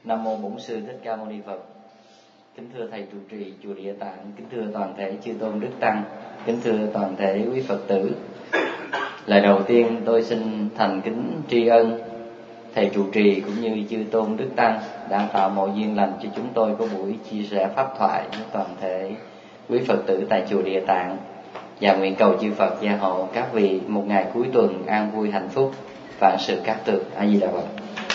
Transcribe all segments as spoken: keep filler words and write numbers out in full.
Nam mô Bổn Sư Thích Ca Mâu Ni Phật. Kính thưa thầy trụ trì chùa Địa Tạng, kính thưa toàn thể chư tôn đức tăng, kính thưa toàn thể quý Phật tử. Lời đầu tiên tôi xin thành kính tri ân thầy trụ trì cũng như chư tôn đức tăng đã tạo mọi duyên lành cho chúng tôi có buổi chia sẻ pháp thoại với toàn thể quý Phật tử tại chùa Địa Tạng, và nguyện cầu chư Phật gia hộ các vị một ngày cuối tuần an vui hạnh phúc, vạn sự cát tường. A Di Đà Phật.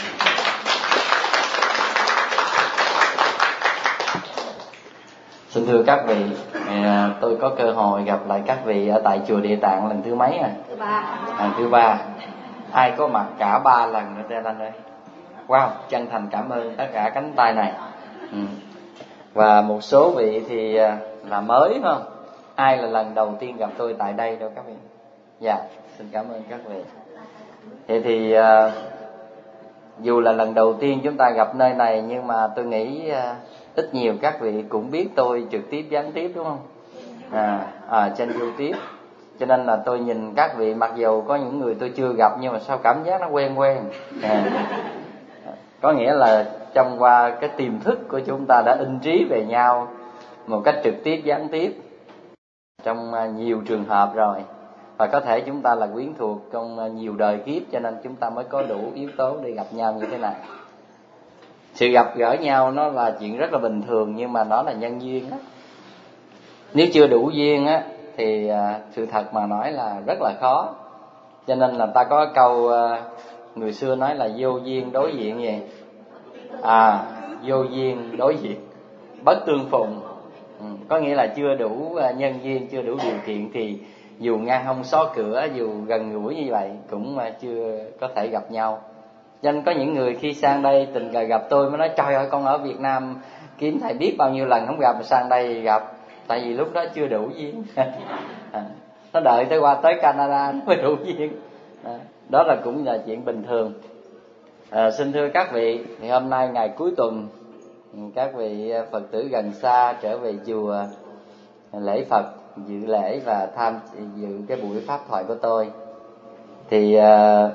Xin thưa các vị, tôi có cơ hội gặp lại các vị ở tại chùa Địa Tạng lần thứ mấy à? Thứ ba. Lần thứ ba. Ai có mặt cả ba lần nữa tay lên đây. Wow, chân thành cảm ơn tất cả cánh tay này. Ừ. Và một số vị thì là mới phải không? Ai là lần đầu tiên gặp tôi tại đây đâu các vị? Dạ, xin cảm ơn các vị. Thế thì uh, dù là lần đầu tiên chúng ta gặp nơi này, nhưng mà tôi nghĩ uh, ít nhiều các vị cũng biết tôi trực tiếp gián tiếp đúng không? À, à trên YouTube. Cho nên là tôi nhìn các vị, mặc dù có những người tôi chưa gặp nhưng mà sao cảm giác nó quen quen. À, có nghĩa là trong qua cái tiềm thức của chúng ta đã in trí về nhau một cách trực tiếp gián tiếp trong nhiều trường hợp rồi. Và có thể chúng ta là quyến thuộc trong nhiều đời kiếp, cho nên chúng ta mới có đủ yếu tố để gặp nhau như thế này. Sự gặp gỡ nhau nó là chuyện rất là bình thường, nhưng mà nó là nhân duyên á. Nếu chưa đủ duyên á thì à, sự thật mà nói là rất là khó. Cho nên là ta có câu à, người xưa nói là vô duyên đối diện gì? À, vô duyên đối diện bất tương phùng. Ừ, có nghĩa là chưa đủ à, nhân duyên, chưa đủ điều kiện thì dù ngang hông xó cửa, dù gần gũi như vậy cũng à, chưa có thể gặp nhau. Cho nên có những người khi sang đây tình cờ gặp tôi mới nói trời ơi, con ở Việt Nam kiếm thầy biết bao nhiêu lần không gặp, mà sang đây gặp. Tại vì lúc đó chưa đủ duyên. À, nó đợi tới qua tới Canada nó mới đủ duyên. À, đó là cũng là chuyện bình thường. À, xin thưa các vị, thì hôm nay ngày cuối tuần, các vị Phật tử gần xa trở về chùa lễ Phật, dự lễ và tham dự cái buổi pháp thoại của tôi. Thì à,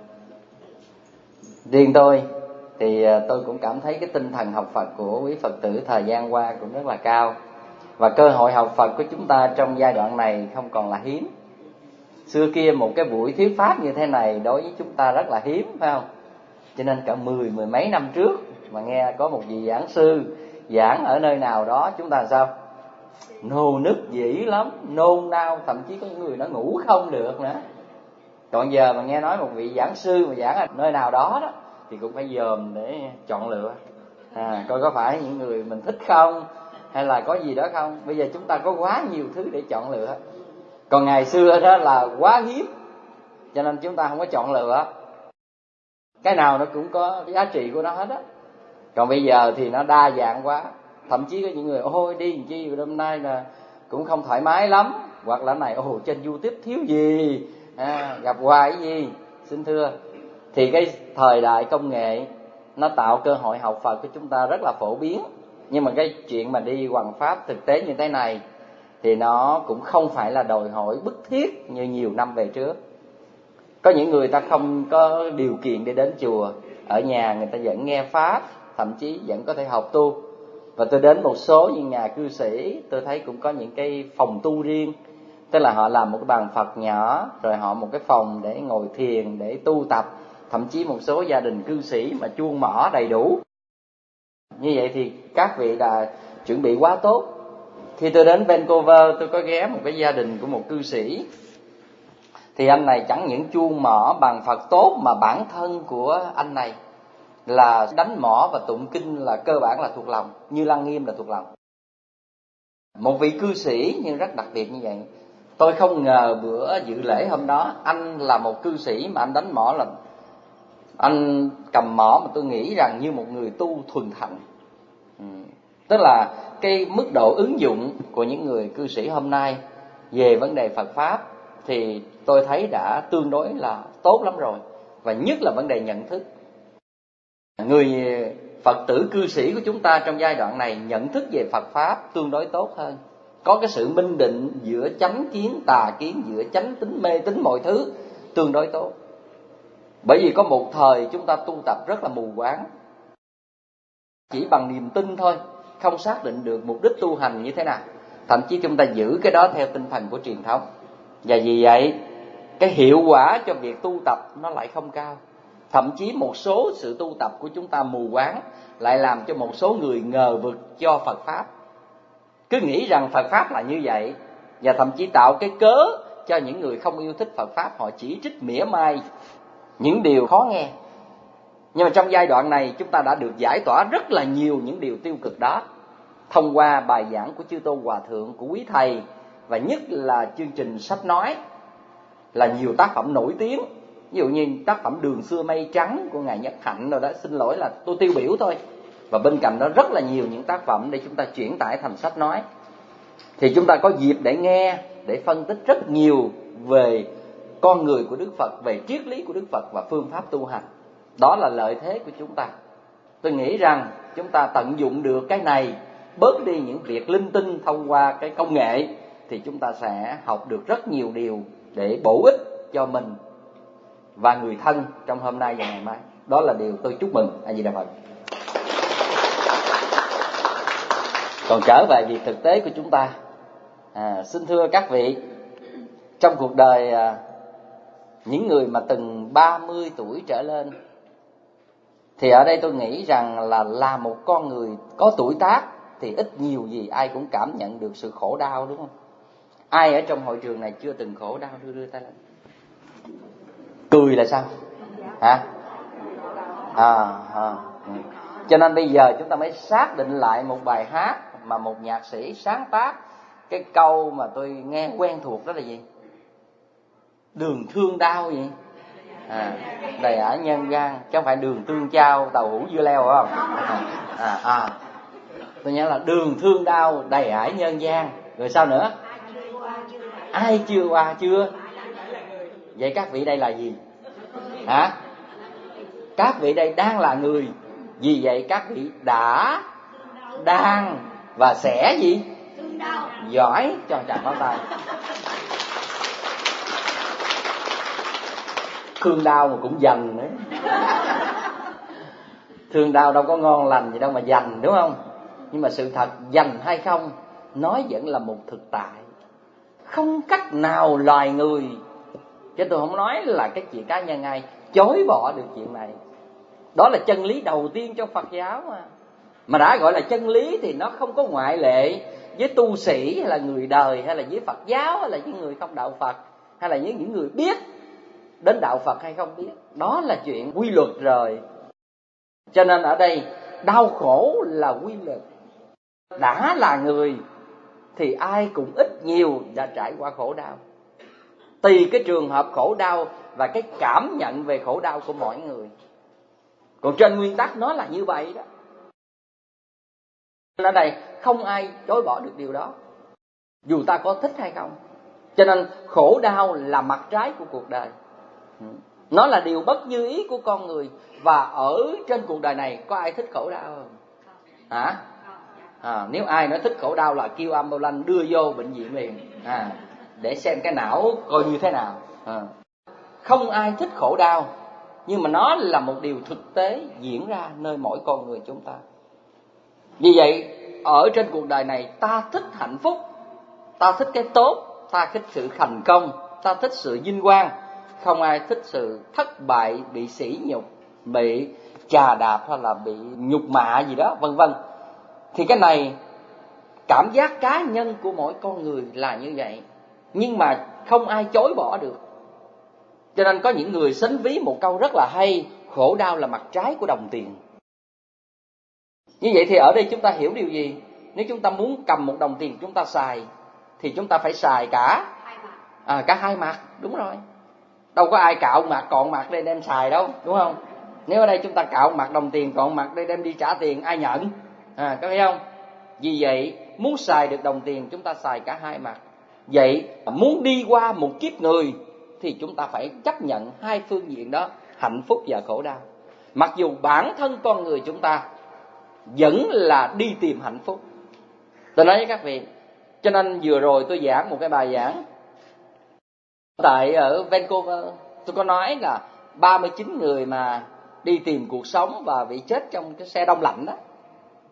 riêng tôi thì tôi cũng cảm thấy cái tinh thần học Phật của quý Phật tử thời gian qua cũng rất là cao. Và cơ hội học Phật của chúng ta trong giai đoạn này không còn là hiếm. Xưa kia một cái buổi thuyết pháp như thế này đối với chúng ta rất là hiếm, phải không? Cho nên cả mười, mười mấy năm trước mà nghe có một vị giảng sư giảng ở nơi nào đó, chúng ta sao? Nô nức dĩ lắm, nôn nao, thậm chí có những người nó ngủ không được nữa. Còn giờ mà nghe nói một vị giảng sư mà giảng ở nơi nào đó đó thì cũng phải dòm để chọn lựa. À, coi có phải những người mình thích không, hay là có gì đó không. Bây giờ chúng ta có quá nhiều thứ để chọn lựa. Còn ngày xưa đó là quá hiếm, cho nên chúng ta không có chọn lựa. Cái nào nó cũng có giá trị của nó hết á. Còn bây giờ thì nó đa dạng quá. Thậm chí có những người ôi đi làm chi hôm nay là cũng không thoải mái lắm, hoặc là này ồ trên YouTube thiếu gì, à, gặp hoài cái gì. Xin thưa, thì cái thời đại công nghệ nó tạo cơ hội học Phật của chúng ta rất là phổ biến. Nhưng mà cái chuyện mà đi hoằng pháp thực tế như thế này thì nó cũng không phải là đòi hỏi bức thiết như nhiều năm về trước. Có những người ta không có điều kiện để đến chùa, ở nhà người ta vẫn nghe pháp, thậm chí vẫn có thể học tu. Và tôi đến một số những nhà cư sĩ, tôi thấy cũng có những cái phòng tu riêng. Tức là họ làm một cái bàn Phật nhỏ, rồi họ một cái phòng để ngồi thiền, để tu tập. Thậm chí một số gia đình cư sĩ mà chuông mỏ đầy đủ. Như vậy thì các vị đã chuẩn bị quá tốt. Khi tôi đến Vancouver, tôi có ghé một cái gia đình của một cư sĩ. Thì anh này chẳng những chuông mỏ bàn Phật tốt, mà bản thân của anh này là đánh mõ và tụng kinh là cơ bản là thuộc lòng, như Lăng Nghiêm là thuộc lòng. Một vị cư sĩ nhưng rất đặc biệt như vậy. Tôi không ngờ bữa dự lễ hôm đó anh là một cư sĩ mà anh đánh mõ là anh cầm mõ mà tôi nghĩ rằng như một người tu thuần thành. Ừ. Tức là cái mức độ ứng dụng của những người cư sĩ hôm nay về vấn đề Phật Pháp thì tôi thấy đã tương đối là tốt lắm rồi. Và nhất là vấn đề nhận thức. Người Phật tử cư sĩ của chúng ta trong giai đoạn này nhận thức về Phật Pháp tương đối tốt hơn. Có cái sự minh định giữa chánh kiến, tà kiến, giữa chánh tính, mê tín mọi thứ tương đối tốt. Bởi vì có một thời chúng ta tu tập rất là mù quáng. chỉ bằng niềm tin thôi, không xác định được mục đích tu hành như thế nào. Thậm chí chúng ta giữ cái đó theo tinh thần của truyền thống. Và vì vậy, cái hiệu quả cho việc tu tập nó lại không cao. Thậm chí một số sự tu tập của chúng ta mù quáng lại làm cho một số người ngờ vực cho Phật Pháp. Cứ nghĩ rằng Phật Pháp là như vậy, và thậm chí tạo cái cớ cho những người không yêu thích Phật Pháp, họ chỉ trích mỉa mai những điều khó nghe. Nhưng mà trong giai đoạn này chúng ta đã được giải tỏa rất là nhiều những điều tiêu cực đó thông qua bài giảng của Chư Tôn Hòa Thượng, của quý thầy, và nhất là chương trình sách nói, là nhiều tác phẩm nổi tiếng. Ví dụ như tác phẩm Đường Xưa Mây Trắng của Ngài Nhất Hạnh rồi đó, xin lỗi là tôi tiêu biểu thôi. Và bên cạnh đó rất là nhiều những tác phẩm để chúng ta chuyển tải thành sách nói. Thì chúng ta có dịp để nghe, để phân tích rất nhiều về con người của Đức Phật, về triết lý của Đức Phật và phương pháp tu hành. Đó là lợi thế của chúng ta. Tôi nghĩ rằng chúng ta tận dụng được cái này, bớt đi những việc linh tinh thông qua cái công nghệ, thì chúng ta sẽ học được rất nhiều điều để bổ ích cho mình và người thân trong hôm nay và ngày mai. Đó là điều tôi chúc mừng. A Di Đà Phật. Còn trở về việc thực tế của chúng ta, à, xin thưa các vị, trong cuộc đời à, những người mà từng ba mươi tuổi trở lên, thì ở đây tôi nghĩ rằng là là một con người có tuổi tác thì ít nhiều gì ai cũng cảm nhận được sự khổ đau, đúng không? Ai ở trong hội trường này chưa từng khổ đau đưa đưa tay lên? Cười là sao? Hả? À, à. Cho nên bây giờ chúng ta mới xác định lại một bài hát mà một nhạc sĩ sáng tác. Cái câu mà tôi nghe quen thuộc đó là gì? Đường thương đau gì? À, đầy ải nhân gian, chứ không phải đường tương trao tàu hũ dưa leo, phải không? À, à, à. Tôi nhớ là đường thương đau đầy ải nhân gian. Rồi sao nữa? Ai chưa qua chưa? Vậy các vị đây là gì? Hả? Các vị đây đang là người. Vì vậy các vị đã, đang và sẽ gì? Giỏi. Cho chàng pháo tay. Thương đau mà cũng dành nữa. Thương đau đâu có ngon lành gì đâu mà dành, đúng không? Nhưng mà sự thật dành hay không, nói vẫn là một thực tại. Không cách nào loài người, chứ tôi không nói là cái chuyện cá nhân ai, chối bỏ được chuyện này. Đó là chân lý đầu tiên trong Phật giáo mà. Mà đã gọi là chân lý thì nó không có ngoại lệ với tu sĩ hay là người đời, hay là với Phật giáo, hay là với người không đạo Phật, hay là với những người biết đến đạo Phật hay không biết. Đó là chuyện quy luật rồi. Cho nên ở đây đau khổ là quy luật. Đã là người thì ai cũng ít nhiều đã trải qua khổ đau, tùy cái trường hợp khổ đau và cái cảm nhận về khổ đau của mỗi người. Còn trên nguyên tắc nó là như vậy đó. Ở đây không ai chối bỏ được điều đó, dù ta có thích hay không. Cho nên khổ đau là mặt trái của cuộc đời. Nó là điều bất như ý của con người. Và ở trên cuộc đời này có ai thích khổ đau không? Hả? À, nếu ai nói thích khổ đau là kêu ambulance đưa vô bệnh viện liền, à, để xem cái não coi như thế nào. À. Không ai thích khổ đau, nhưng mà nó là một điều thực tế diễn ra nơi mỗi con người chúng ta. Vì vậy ở trên cuộc đời này ta thích hạnh phúc, ta thích cái tốt, ta thích sự thành công, ta thích sự vinh quang. Không ai thích sự thất bại, bị sỉ nhục, bị chà đạp hay là bị nhục mạ gì đó, vân vân. Thì cái này cảm giác cá nhân của mỗi con người là như vậy, nhưng mà không ai chối bỏ được. Cho nên có những người xến ví một câu rất là hay: khổ đau là mặt trái của đồng tiền. Như vậy thì ở đây chúng ta hiểu điều gì? Nếu chúng ta muốn cầm một đồng tiền chúng ta xài, thì chúng ta phải xài cả à, cả hai mặt, đúng rồi. Đâu có ai cạo mặt còn mặt đây đem xài đâu, đúng không? Nếu ở đây chúng ta cạo mặt đồng tiền còn mặt đây đem đi trả tiền, ai nhận? À, có thấy không? Vì vậy muốn xài được đồng tiền chúng ta xài cả hai mặt. Vậy muốn đi qua một kiếp người thì chúng ta phải chấp nhận hai phương diện đó, hạnh phúc và khổ đau. Mặc dù bản thân con người chúng ta vẫn là đi tìm hạnh phúc. Tôi nói với các vị, cho nên vừa rồi tôi giảng một cái bài giảng tại ở Vancouver. Tôi có nói là ba mươi chín người mà đi tìm cuộc sống và bị chết trong cái xe đông lạnh đó.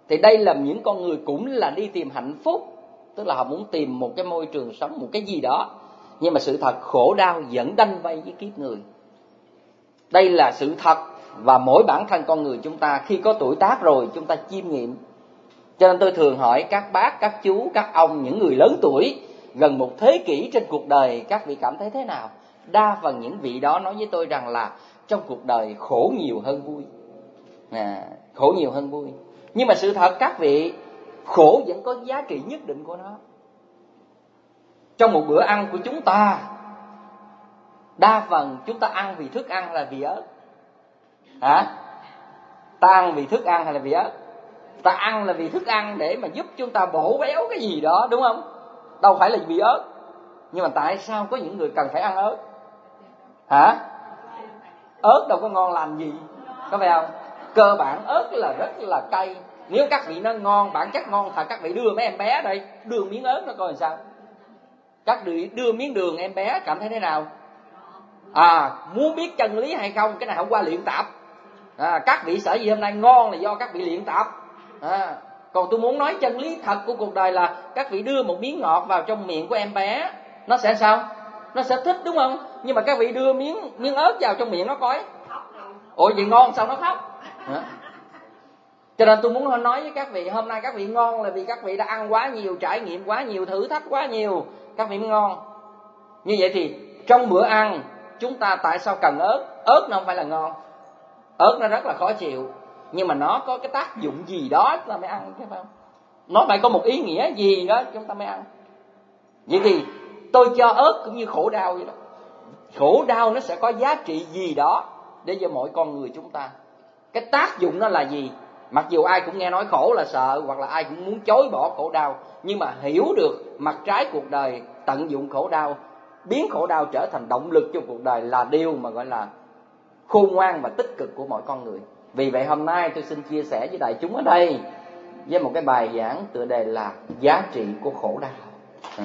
Thì đây là những con người cũng là đi tìm hạnh phúc, tức là họ muốn tìm một cái môi trường sống, một cái gì đó. Nhưng mà sự thật khổ đau vẫn đanh vây với kiếp người. Đây là sự thật, và mỗi bản thân con người chúng ta khi có tuổi tác rồi chúng ta chiêm nghiệm. Cho nên tôi thường hỏi các bác, các chú, các ông, những người lớn tuổi gần một thế kỷ trên cuộc đời, các vị cảm thấy thế nào? Đa phần những vị đó nói với tôi rằng là trong cuộc đời khổ nhiều hơn vui. À, khổ nhiều hơn vui. Nhưng mà sự thật các vị, khổ vẫn có giá trị nhất định của nó. Trong một bữa ăn của chúng ta, đa phần chúng ta ăn vì thức ăn hay là vì ớt? Hả? Ta ăn vì thức ăn hay là vì ớt? Ta ăn là vì thức ăn để mà giúp chúng ta bổ béo cái gì đó, đúng không? Đâu phải là vì ớt. Nhưng mà tại sao có những người cần phải ăn ớt? Hả? Ớt đâu có ngon lành gì, có phải không? Cơ bản ớt là rất là cay. Nếu các vị nó ngon, bản chất ngon thật, các vị đưa mấy em bé đây, đưa miếng ớt nó coi làm sao. Các vị đưa miếng đường em bé cảm thấy thế nào? À, muốn biết chân lý hay không, cái này không qua luyện tập. À, các vị sợ gì hôm nay ngon là do các vị luyện tập. À, còn tôi muốn nói chân lý thật của cuộc đời là các vị đưa một miếng ngọt vào trong miệng của em bé, nó sẽ sao? Nó sẽ thích, đúng không? Nhưng mà các vị đưa miếng miếng ớt vào trong miệng nó coi, ủa vậy ngon sao nó khóc? À. Cho nên tôi muốn nói với các vị, hôm nay các vị ngon là vì các vị đã ăn quá nhiều, trải nghiệm quá nhiều, thử thách quá nhiều, các vị mới ngon. Như vậy thì trong bữa ăn chúng ta tại sao cần ớt? Ớt nó không phải là ngon, ớt nó rất là khó chịu, nhưng mà nó có cái tác dụng gì đó chúng ta mới ăn, phải không? Nó phải có một ý nghĩa gì đó chúng ta mới ăn. Vậy thì tôi cho ớt cũng như khổ đau vậy đó. Khổ đau nó sẽ có giá trị gì đó để cho mỗi con người chúng ta. Cái tác dụng nó là gì? Mặc dù ai cũng nghe nói khổ là sợ, hoặc là ai cũng muốn chối bỏ khổ đau, nhưng mà hiểu được mặt trái cuộc đời, tận dụng khổ đau, biến khổ đau trở thành động lực cho cuộc đời là điều mà gọi là khôn ngoan và tích cực của mỗi con người. Vì vậy hôm nay tôi xin chia sẻ với đại chúng ở đây với một cái bài giảng tựa đề là giá trị của khổ đau. Ừ.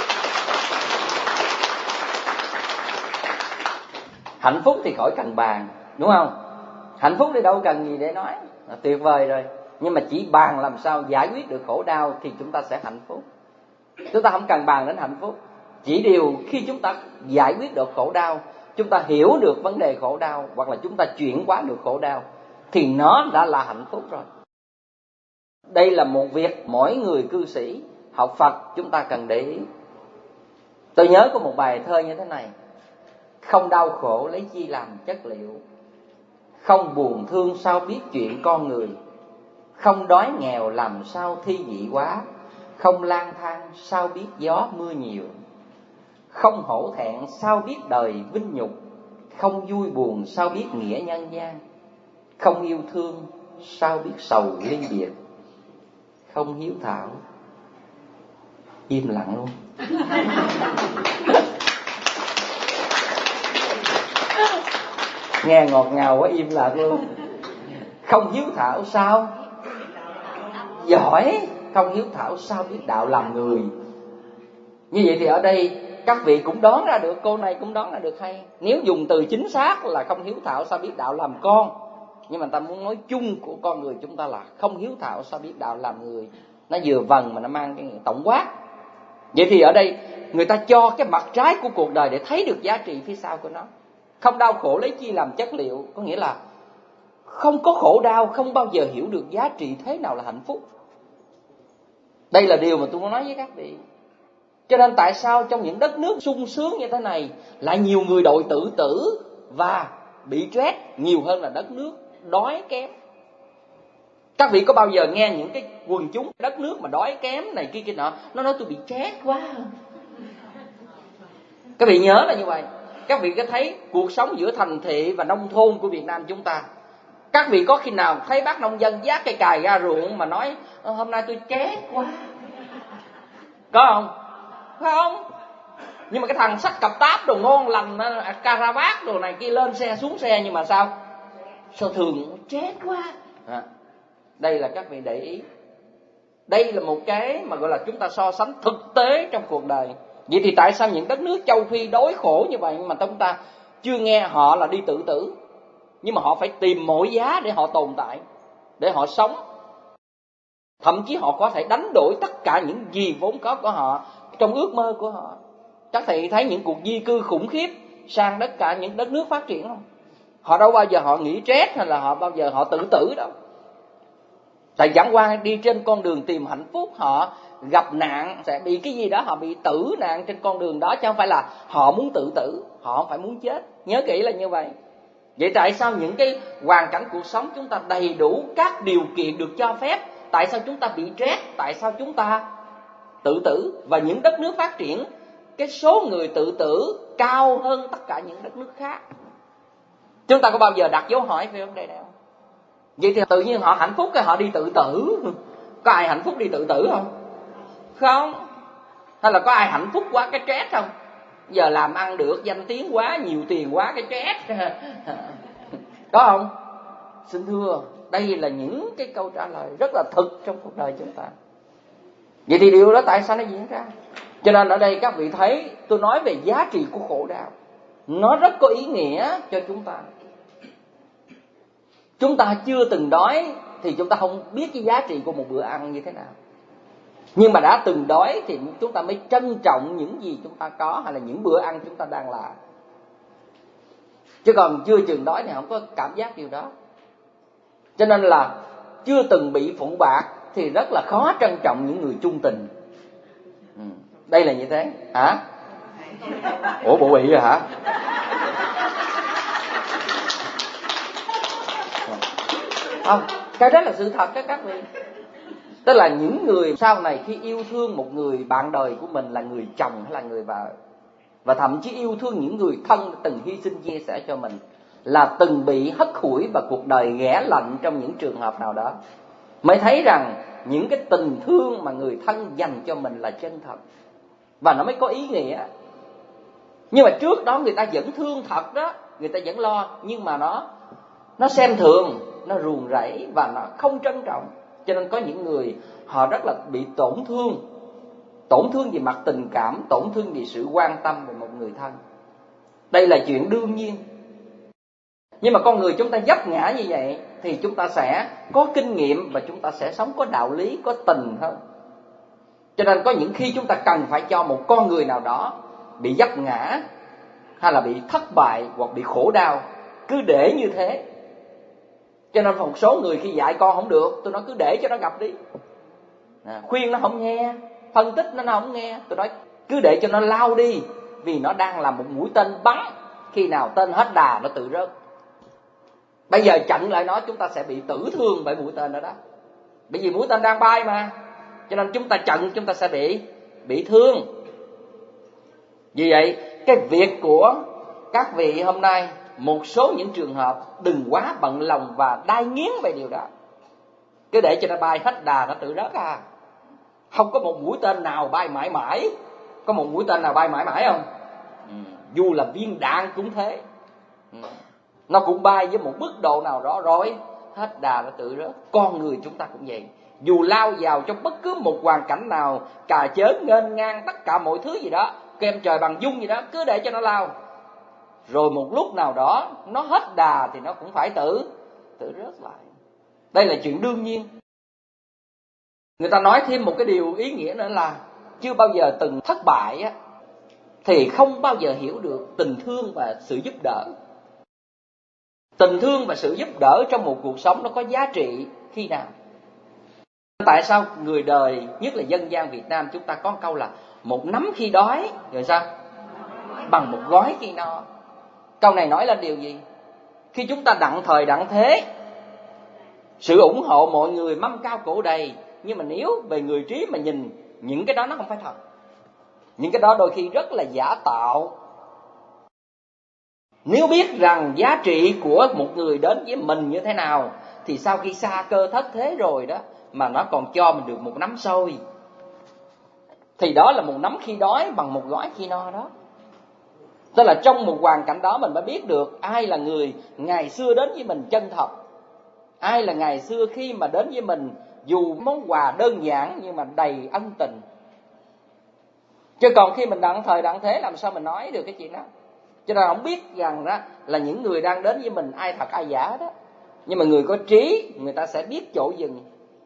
Hạnh phúc thì khỏi cần bàn, đúng không? Hạnh phúc thì đâu cần gì để nói, là tuyệt vời rồi. Nhưng mà chỉ bàn làm sao giải quyết được khổ đau thì chúng ta sẽ hạnh phúc. Chúng ta không cần bàn đến hạnh phúc. Chỉ điều khi chúng ta giải quyết được khổ đau, chúng ta hiểu được vấn đề khổ đau, hoặc là chúng ta chuyển hóa được khổ đau, thì nó đã là hạnh phúc rồi. Đây là một việc mỗi người cư sĩ học Phật chúng ta cần để ý. Tôi nhớ có một bài thơ như thế này: không đau khổ lấy chi làm chất liệu, không buồn thương sao biết chuyện con người, không đói nghèo làm sao thi vị quá, không lang thang sao biết gió mưa nhiều, không hổ thẹn sao biết đời vinh nhục, không vui buồn sao biết nghĩa nhân gian, không yêu thương sao biết sầu ly biệt, không hiếu thảo. Im lặng luôn. Nghe ngọt ngào quá, im lặng luôn. Không hiếu thảo sao giỏi, không hiếu thảo sao biết đạo làm người. Như vậy thì ở đây các vị cũng đoán ra được, cô này cũng đoán ra được hay. Nếu dùng từ chính xác là không hiếu thảo sao biết đạo làm con, nhưng mà ta muốn nói chung của con người chúng ta là không hiếu thảo sao biết đạo làm người. Nó vừa vần mà nó mang cái tổng quát. Vậy thì ở đây người ta cho cái mặt trái của cuộc đời để thấy được giá trị phía sau của nó. Không đau khổ lấy chi làm chất liệu, có nghĩa là không có khổ đau không bao giờ hiểu được giá trị thế nào là hạnh phúc. Đây là điều mà tôi muốn nói với các vị. Cho nên tại sao trong những đất nước sung sướng như thế này lại nhiều người đội tự tử và bị stress nhiều hơn là đất nước đói kém? Các vị có bao giờ nghe những cái quần chúng đất nước mà đói kém này kia kia nọ, nó nói tôi bị stress quá? Các vị nhớ là như vậy. Các vị có thấy cuộc sống giữa thành thị và nông thôn của Việt Nam chúng ta, các vị có khi nào thấy bác nông dân vác cây cày ra ruộng mà nói hôm nay tôi stress quá? Có không? Không. Nhưng mà cái thằng xách cặp táp đồ ngon lành, caravat đồ này kia lên xe xuống xe, nhưng mà sao? Sao thường stress quá? À, đây là các vị để ý. Đây là một cái mà gọi là chúng ta so sánh thực tế trong cuộc đời. Vậy thì tại sao những đất nước châu Phi đói khổ như vậy mà chúng ta chưa nghe họ là đi tự tử, nhưng mà họ phải tìm mọi giá để họ tồn tại, để họ sống? Thậm chí họ có thể đánh đổi tất cả những gì vốn có của họ trong ước mơ của họ. Các thầy thấy những cuộc di cư khủng khiếp sang tất cả những đất nước phát triển không? Họ đâu bao giờ họ nghĩ chết hay là họ bao giờ họ tự tử đâu. Tại chẳng qua đi trên con đường tìm hạnh phúc, họ gặp nạn sẽ bị cái gì đó, họ bị tử nạn trên con đường đó, chứ không phải là họ muốn tự tử, họ không phải muốn chết. Nhớ kỹ là như vậy. Vậy tại sao những cái hoàn cảnh cuộc sống chúng ta đầy đủ các điều kiện được cho phép, tại sao chúng ta bị stress, tại sao chúng ta tự tử? Và những đất nước phát triển, cái số người tự tử cao hơn tất cả những đất nước khác. Chúng ta có bao giờ đặt dấu hỏi về vấn đề này không? Vậy thì tự nhiên họ hạnh phúc cái họ đi tự tử. Có ai hạnh phúc đi tự tử không? Không. Hay là có ai hạnh phúc quá cái stress không? Giờ làm ăn được, danh tiếng quá, nhiều tiền quá cái stress. Có không? Xin thưa, đây là những cái câu trả lời rất là thực trong cuộc đời chúng ta. Vậy thì điều đó tại sao nó diễn ra? Cho nên ở đây các vị thấy tôi nói về giá trị của khổ đau. Nó rất có ý nghĩa cho chúng ta. Chúng ta chưa từng đói thì chúng ta không biết cái giá trị của một bữa ăn như thế nào. Nhưng mà đã từng đói thì chúng ta mới trân trọng những gì chúng ta có, hay là những bữa ăn chúng ta đang làm. Chứ còn chưa từng đói thì không có cảm giác điều đó. Cho nên là chưa từng bị phụ bạc thì rất là khó trân trọng những người chung tình. Ừ. Đây là như thế. Hả? Ủa bộ bị rồi hả? Không, cái đó là sự thật đó các vị. Tức là những người sau này khi yêu thương một người bạn đời của mình là người chồng hay là người vợ, và thậm chí yêu thương những người thân từng hy sinh chia sẻ cho mình, là từng bị hất hủi và cuộc đời ghẻ lạnh trong những trường hợp nào đó, mới thấy rằng những cái tình thương mà người thân dành cho mình là chân thật và nó mới có ý nghĩa. Nhưng mà trước đó người ta vẫn thương thật đó, người ta vẫn lo, nhưng mà nó nó xem thường, nó ruồng rẫy và nó không trân trọng. Cho nên có những người họ rất là bị tổn thương, tổn thương về mặt tình cảm, tổn thương về sự quan tâm về một người thân. Đây là chuyện đương nhiên. Nhưng mà con người chúng ta vấp ngã như vậy thì chúng ta sẽ có kinh nghiệm và chúng ta sẽ sống có đạo lý, có tình hơn. Cho nên có những khi chúng ta cần phải cho một con người nào đó bị vấp ngã hay là bị thất bại hoặc bị khổ đau, cứ để như thế. Cho nên một số người khi dạy con không được, tôi nói cứ để cho nó gặp đi. À, khuyên nó không nghe, phân tích nó, nó không nghe, tôi nói cứ để cho nó lao đi, vì nó đang là một mũi tên bắn, khi nào tên hết đà nó tự rớt. Bây giờ chặn lại nó, chúng ta sẽ bị tử thương bởi mũi tên đó đó. Bởi vì mũi tên đang bay mà, cho nên chúng ta chặn chúng ta sẽ bị bị thương. Vì vậy cái việc của các vị hôm nay, một số những trường hợp đừng quá bận lòng và đai nghiến về điều đó. Cứ để cho nó bay hết đà nó tự rớt à. Không có một mũi tên nào bay mãi mãi. Có một mũi tên nào bay mãi mãi không? Ừ. Dù là viên đạn cũng thế. Ừ. Nó cũng bay với một mức độ nào đó rồi hết đà nó tự rớt. Con người chúng ta cũng vậy. Dù lao vào trong bất cứ một hoàn cảnh nào, cà chớn nghênh ngang tất cả mọi thứ gì đó, kem trời bằng dung gì đó, cứ để cho nó lao. Rồi một lúc nào đó nó hết đà thì nó cũng phải tự tự rớt lại. Đây là chuyện đương nhiên. Người ta nói thêm một cái điều ý nghĩa nữa là chưa bao giờ từng thất bại á, thì không bao giờ hiểu được tình thương và sự giúp đỡ. Tình thương và sự giúp đỡ trong một cuộc sống nó có giá trị khi nào? Tại sao người đời, nhất là dân gian Việt Nam chúng ta có câu là một nắm khi đói, rồi sao? Bằng một gói khi no. Câu này nói lên điều gì? Khi chúng ta đặng thời đặng thế, sự ủng hộ mọi người mâm cao cổ đầy, nhưng mà nếu về người trí mà nhìn, những cái đó nó không phải thật. Những cái đó đôi khi rất là giả tạo. Nếu biết rằng giá trị của một người đến với mình như thế nào, thì sau khi xa cơ thất thế rồi đó, mà nó còn cho mình được một nắm xôi, thì đó là một nắm khi đói bằng một gói khi no đó. Tức là trong một hoàn cảnh đó mình mới biết được ai là người ngày xưa đến với mình chân thật, ai là ngày xưa khi mà đến với mình dù món quà đơn giản nhưng mà đầy ân tình. Chứ còn khi mình đặng thời đặng thế làm sao mình nói được cái chuyện đó. Cho nên không biết rằng đó là những người đang đến với mình ai thật ai giả đó. Nhưng mà người có trí, người ta sẽ biết chỗ dừng.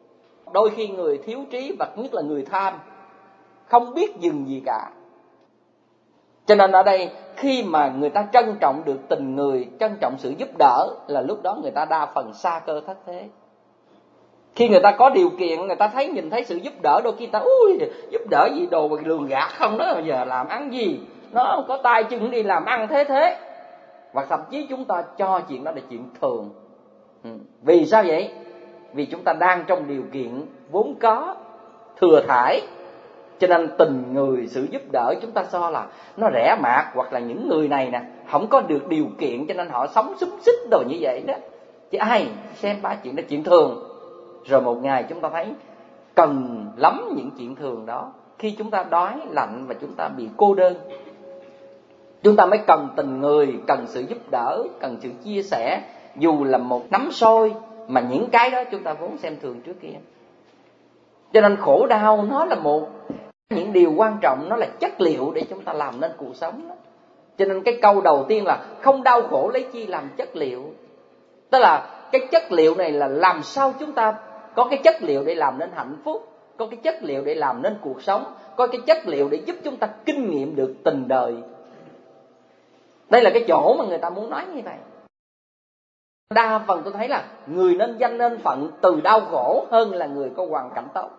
Đôi khi người thiếu trí và nhất là người tham không biết dừng gì cả. Cho nên ở đây khi mà người ta trân trọng được tình người, trân trọng sự giúp đỡ, là lúc đó người ta đa phần sa cơ thất thế. Khi người ta có điều kiện, người ta thấy nhìn thấy sự giúp đỡ, đôi khi ta ui giúp đỡ gì đồ mà lường gạt không đó, giờ làm ăn gì, nó không có tay chân đi làm ăn thế thế. Và thậm chí chúng ta cho chuyện đó là chuyện thường. Ừ. Vì sao vậy? Vì chúng ta đang trong điều kiện vốn có, thừa thãi. Cho nên tình người, sự giúp đỡ chúng ta so là nó rẻ mạt, hoặc là những người này nè không có được điều kiện cho nên họ sống xúc xích đồ như vậy đó. Chứ ai xem ba chuyện đó chuyện thường. Rồi một ngày chúng ta thấy cần lắm những chuyện thường đó. Khi chúng ta đói lạnh và chúng ta bị cô đơn, chúng ta mới cần tình người, cần sự giúp đỡ, cần sự chia sẻ, dù là một nắm xôi, mà những cái đó chúng ta vốn xem thường trước kia. Cho nên khổ đau nó là một những điều quan trọng, nó là chất liệu để chúng ta làm nên cuộc sống đó. Cho nên cái câu đầu tiên là không đau khổ lấy chi làm chất liệu. Tức là cái chất liệu này là làm sao chúng ta có cái chất liệu để làm nên hạnh phúc, có cái chất liệu để làm nên cuộc sống, có cái chất liệu để giúp chúng ta kinh nghiệm được tình đời. Đây là cái chỗ mà người ta muốn nói như vậy. Đa phần tôi thấy là người nên danh nên phận từ đau khổ hơn là người có hoàn cảnh tốt.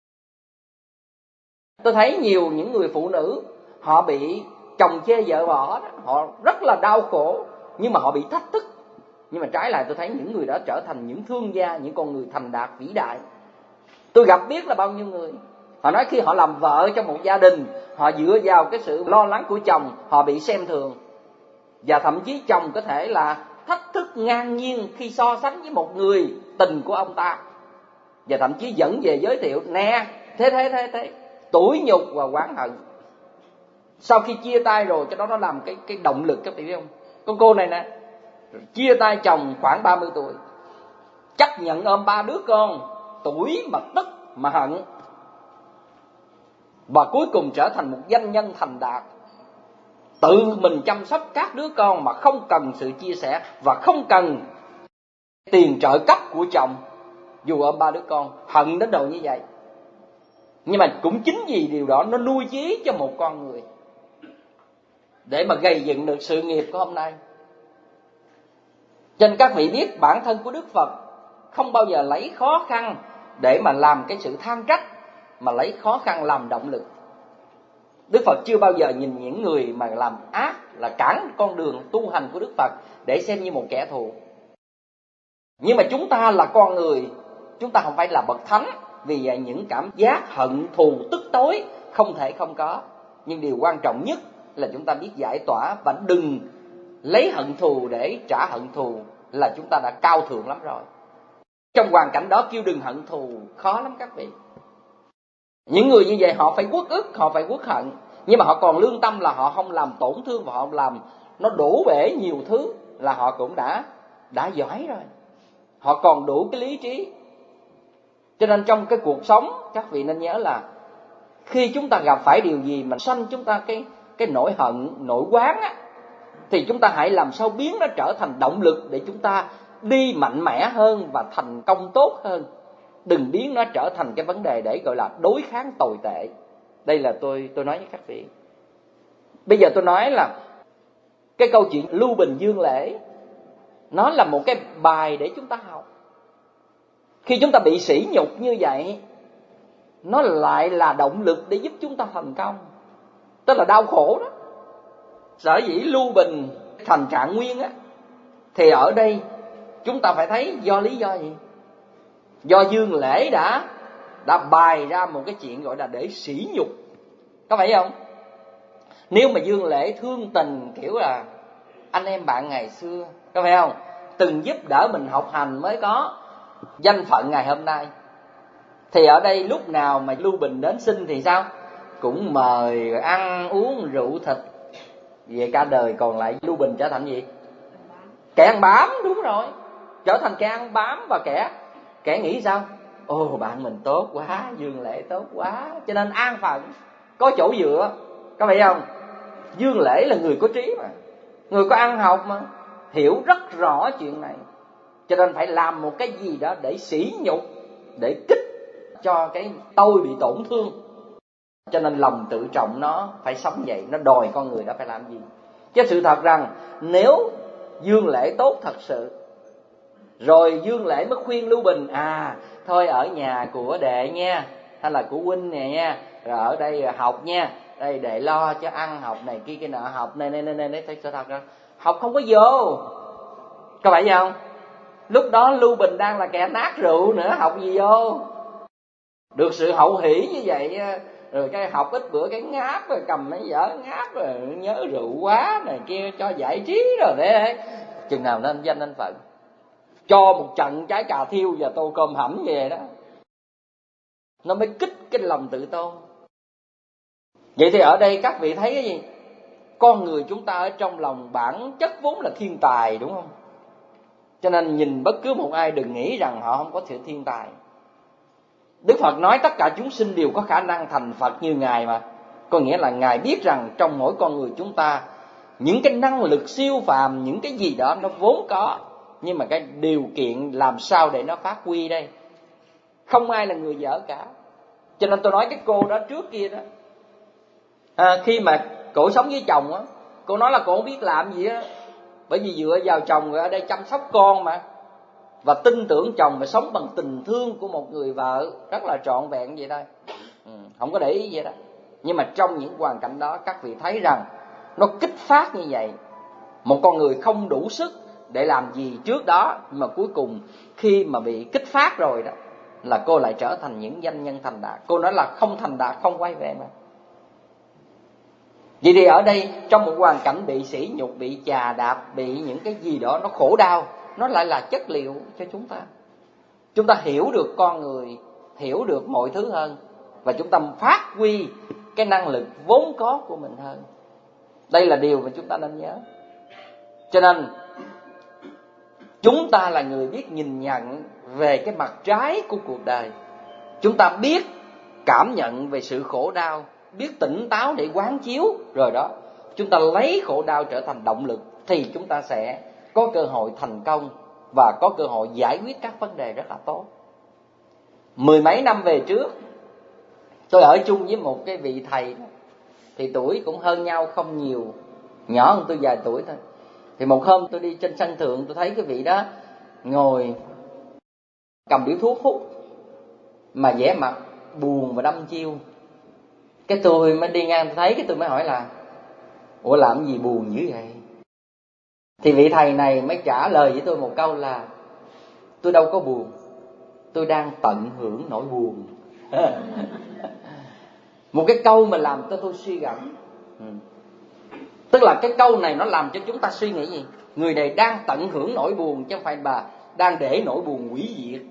Tôi thấy nhiều những người phụ nữ, họ bị chồng chê vợ bỏ, họ rất là đau khổ, nhưng mà họ bị thách thức. Nhưng mà trái lại tôi thấy những người đó trở thành những thương gia, những con người thành đạt vĩ đại. Tôi gặp biết là bao nhiêu người, họ nói khi họ làm vợ trong một gia đình, họ dựa vào cái sự lo lắng của chồng, họ bị xem thường. Và thậm chí chồng có thể là thách thức ngang nhiên khi so sánh với một người tình của ông ta. Và thậm chí dẫn về giới thiệu, nè, thế thế thế thế, tủi nhục và oán hận. Sau khi chia tay rồi, cái đó nó làm cái, cái động lực, các bạn biết không? Con cô này nè, chia tay chồng khoảng ba mươi tuổi, chấp nhận ôm ba đứa con, tuổi mà tức mà hận, và cuối cùng trở thành một doanh nhân thành đạt, tự mình chăm sóc các đứa con mà không cần sự chia sẻ và không cần tiền trợ cấp của chồng, dù ôm ba đứa con, hận đến độ như vậy. Nhưng mà cũng chính vì điều đó nó nuôi chí cho một con người để mà gây dựng được sự nghiệp của hôm nay. Cho nên các vị biết bản thân của Đức Phật không bao giờ lấy khó khăn để mà làm cái sự than trách, mà lấy khó khăn làm động lực. Đức Phật chưa bao giờ nhìn những người mà làm ác là cản con đường tu hành của Đức Phật để xem như một kẻ thù. Nhưng mà chúng ta là con người, chúng ta không phải là bậc thánh, vì vậy những cảm giác hận thù tức tối không thể không có. Nhưng điều quan trọng nhất là chúng ta biết giải tỏa, và đừng lấy hận thù để trả hận thù, là chúng ta đã cao thượng lắm rồi. Trong hoàn cảnh đó kêu đừng hận thù khó lắm các vị. Những người như vậy họ phải uất ức, họ phải uất hận, nhưng mà họ còn lương tâm là họ không làm tổn thương và họ không làm nó đổ bể nhiều thứ, là họ cũng đã đã giỏi rồi. Họ còn đủ cái lý trí. Cho nên trong cái cuộc sống, các vị nên nhớ là khi chúng ta gặp phải điều gì mà sanh chúng ta cái cái nỗi hận, nỗi oán á, thì chúng ta hãy làm sao biến nó trở thành động lực để chúng ta đi mạnh mẽ hơn và thành công tốt hơn. Đừng biến nó trở thành cái vấn đề để gọi là đối kháng tồi tệ. Đây là tôi tôi nói với các vị. Bây giờ tôi nói là cái câu chuyện Lưu Bình Dương Lễ, nó là một cái bài để chúng ta học. Khi chúng ta bị sỉ nhục như vậy, nó lại là động lực để giúp chúng ta thành công. Tức là đau khổ đó. Sở dĩ Lưu Bình thành Trạng Nguyên á, thì ở đây chúng ta phải thấy do lý do gì? Do Dương Lễ đã đã bày ra một cái chuyện gọi là để sỉ nhục, có phải không? Nếu mà Dương Lễ thương tình kiểu là anh em bạn ngày xưa, có phải không? Từng giúp đỡ mình học hành mới có danh phận ngày hôm nay, thì ở đây lúc nào mà Lưu Bình đến xin thì sao? Cũng mời ăn uống rượu thịt. Vậy cả đời còn lại Lưu Bình trở thành gì? Kẻ ăn bám, đúng rồi. Trở thành kẻ ăn bám, và kẻ kẻ nghĩ sao? Ồ, bạn mình tốt quá, Dương Lễ tốt quá, cho nên an phận, có chỗ dựa, có phải không? Dương Lễ là người có trí mà, người có ăn học mà, hiểu rất rõ chuyện này, cho nên phải làm một cái gì đó để sỉ nhục, để kích cho cái tôi bị tổn thương. Cho nên lòng tự trọng nó phải sống vậy, nó đòi con người đó phải làm gì. Chứ sự thật rằng nếu Dương Lễ tốt thật sự, rồi Dương Lễ mới khuyên Lưu Bình, à thôi ở nhà của đệ nha, hay là của huynh nè nha, rồi ở đây học nha, đây đệ lo cho ăn học này kia cái nọ, học này này này này, này. Sự thật rằng học không có vô, có phải vậy không? Lúc đó Lưu Bình đang là kẻ nát rượu nữa, học gì vô. Được sự hậu hỷ như vậy, rồi cái học ít bữa cái ngáp, rồi cầm mấy vở ngáp, rồi nhớ rượu quá này kia cho giải trí rồi đấy. Chừng nào nên danh nên phận, cho một trận trái cà thiêu và tô cơm hẩm về đó, nó mới kích cái lòng tự tôn. Vậy thì ở đây các vị thấy cái gì? Con người chúng ta ở trong lòng bản chất vốn là thiên tài, đúng không? Cho nên nhìn bất cứ một ai đừng nghĩ rằng họ không có sự thiên tài. Đức Phật nói tất cả chúng sinh đều có khả năng thành Phật như Ngài mà. Có nghĩa là Ngài biết rằng trong mỗi con người chúng ta, những cái năng lực siêu phàm, những cái gì đó nó vốn có, nhưng mà cái điều kiện làm sao để nó phát huy đây. Không ai là người dở cả. Cho nên tôi nói cái cô đó trước kia đó, à, khi mà cổ sống với chồng á, cô nói là cổ không biết làm gì á, bởi vì dựa vào chồng rồi ở đây chăm sóc con mà, và tin tưởng chồng và sống bằng tình thương của một người vợ rất là trọn vẹn vậy thôi, ừ, không có để ý vậy đó. Nhưng mà trong những hoàn cảnh đó, các vị thấy rằng nó kích phát như vậy. Một con người không đủ sức để làm gì trước đó, nhưng mà cuối cùng khi mà bị kích phát rồi đó, là cô lại trở thành những doanh nhân thành đạt. Cô nói là không thành đạt không quay về mà. Vậy thì ở đây trong một hoàn cảnh bị sỉ nhục, bị chà đạp, bị những cái gì đó nó khổ đau, nó lại là chất liệu cho chúng ta. Chúng ta hiểu được con người, hiểu được mọi thứ hơn, và chúng ta phát huy cái năng lực vốn có của mình hơn. Đây là điều mà chúng ta nên nhớ. Cho nên chúng ta là người biết nhìn nhận về cái mặt trái của cuộc đời. Chúng ta biết cảm nhận về sự khổ đau, biết tỉnh táo để quán chiếu, rồi đó chúng ta lấy khổ đau trở thành động lực, thì chúng ta sẽ có cơ hội thành công và có cơ hội giải quyết các vấn đề rất là tốt. Mười mấy năm về trước, tôi ở chung với một cái vị thầy, thì tuổi cũng hơn nhau không nhiều, nhỏ hơn tôi vài tuổi thôi. Thì một hôm tôi đi trên sân thượng, tôi thấy cái vị đó ngồi cầm điếu thuốc hút, mà vẻ mặt buồn và đăm chiêu. Cái tôi mới đi ngang, tôi thấy cái tôi mới hỏi là, ủa làm gì buồn dữ vậy? Thì vị thầy này mới trả lời với tôi một câu là, tôi đâu có buồn, tôi đang tận hưởng nỗi buồn. Một cái câu mà làm cho tôi suy gẫm. ừ. Tức là cái câu này nó làm cho chúng ta suy nghĩ gì? Người này đang tận hưởng nỗi buồn, chứ không phải bà đang để nỗi buồn hủy diệt.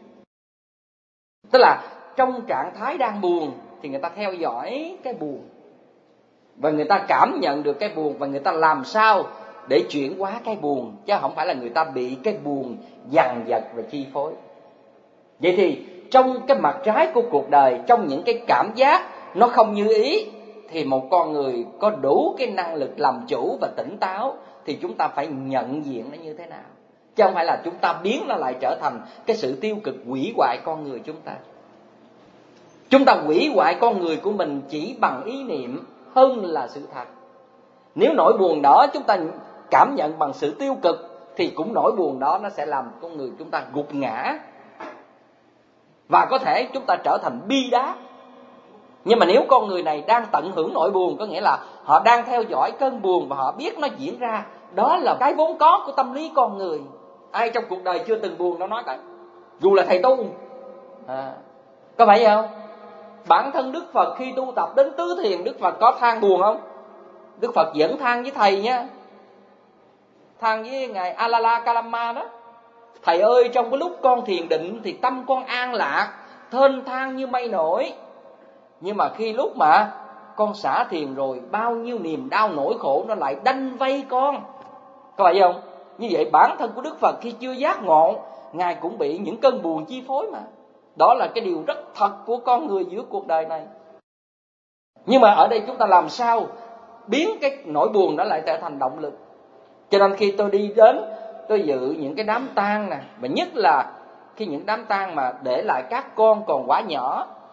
Tức là trong trạng thái đang buồn thì người ta theo dõi cái buồn, và người ta cảm nhận được cái buồn, và người ta làm sao để chuyển hóa cái buồn, chứ không phải là người ta bị cái buồn dằn vặt và chi phối. Vậy thì trong cái mặt trái của cuộc đời, trong những cái cảm giác nó không như ý, thì một con người có đủ cái năng lực làm chủ và tỉnh táo, thì chúng ta phải nhận diện nó như thế nào, chứ không phải là chúng ta biến nó lại trở thành cái sự tiêu cực hủy hoại con người chúng ta. Chúng ta hủy hoại con người của mình chỉ bằng ý niệm hơn là sự thật. Nếu nỗi buồn đó chúng ta cảm nhận bằng sự tiêu cực, thì cũng nỗi buồn đó nó sẽ làm con người chúng ta gục ngã, và có thể chúng ta trở thành bi đát. Nhưng mà nếu con người này đang tận hưởng nỗi buồn, có nghĩa là họ đang theo dõi cơn buồn và họ biết nó diễn ra, đó là cái vốn có của tâm lý con người. Ai trong cuộc đời chưa từng buồn, nó nói coi, dù là thầy tu, à, có phải vậy không? Bản thân Đức Phật khi tu tập đến tứ thiền, Đức Phật có than buồn không? Đức Phật vẫn than với thầy nha, than với ngài Alala Kalama đó, thầy ơi, trong cái lúc con thiền định thì tâm con an lạc, thênh thang như mây nổi, nhưng mà khi lúc mà con xả thiền rồi, bao nhiêu niềm đau nỗi khổ nó lại đanh vây con. Có phải không? Như vậy bản thân của Đức Phật khi chưa giác ngộ, ngài cũng bị những cơn buồn chi phối mà. Đó là cái điều rất thật của con người giữa cuộc đời này. Nhưng mà ở đây chúng ta làm sao biến cái nỗi buồn đó lại trở thành động lực. Cho nên khi tôi đi đến, tôi dự những cái đám tang nè, và nhất là khi những đám tang mà để lại các con còn quá nhỏ,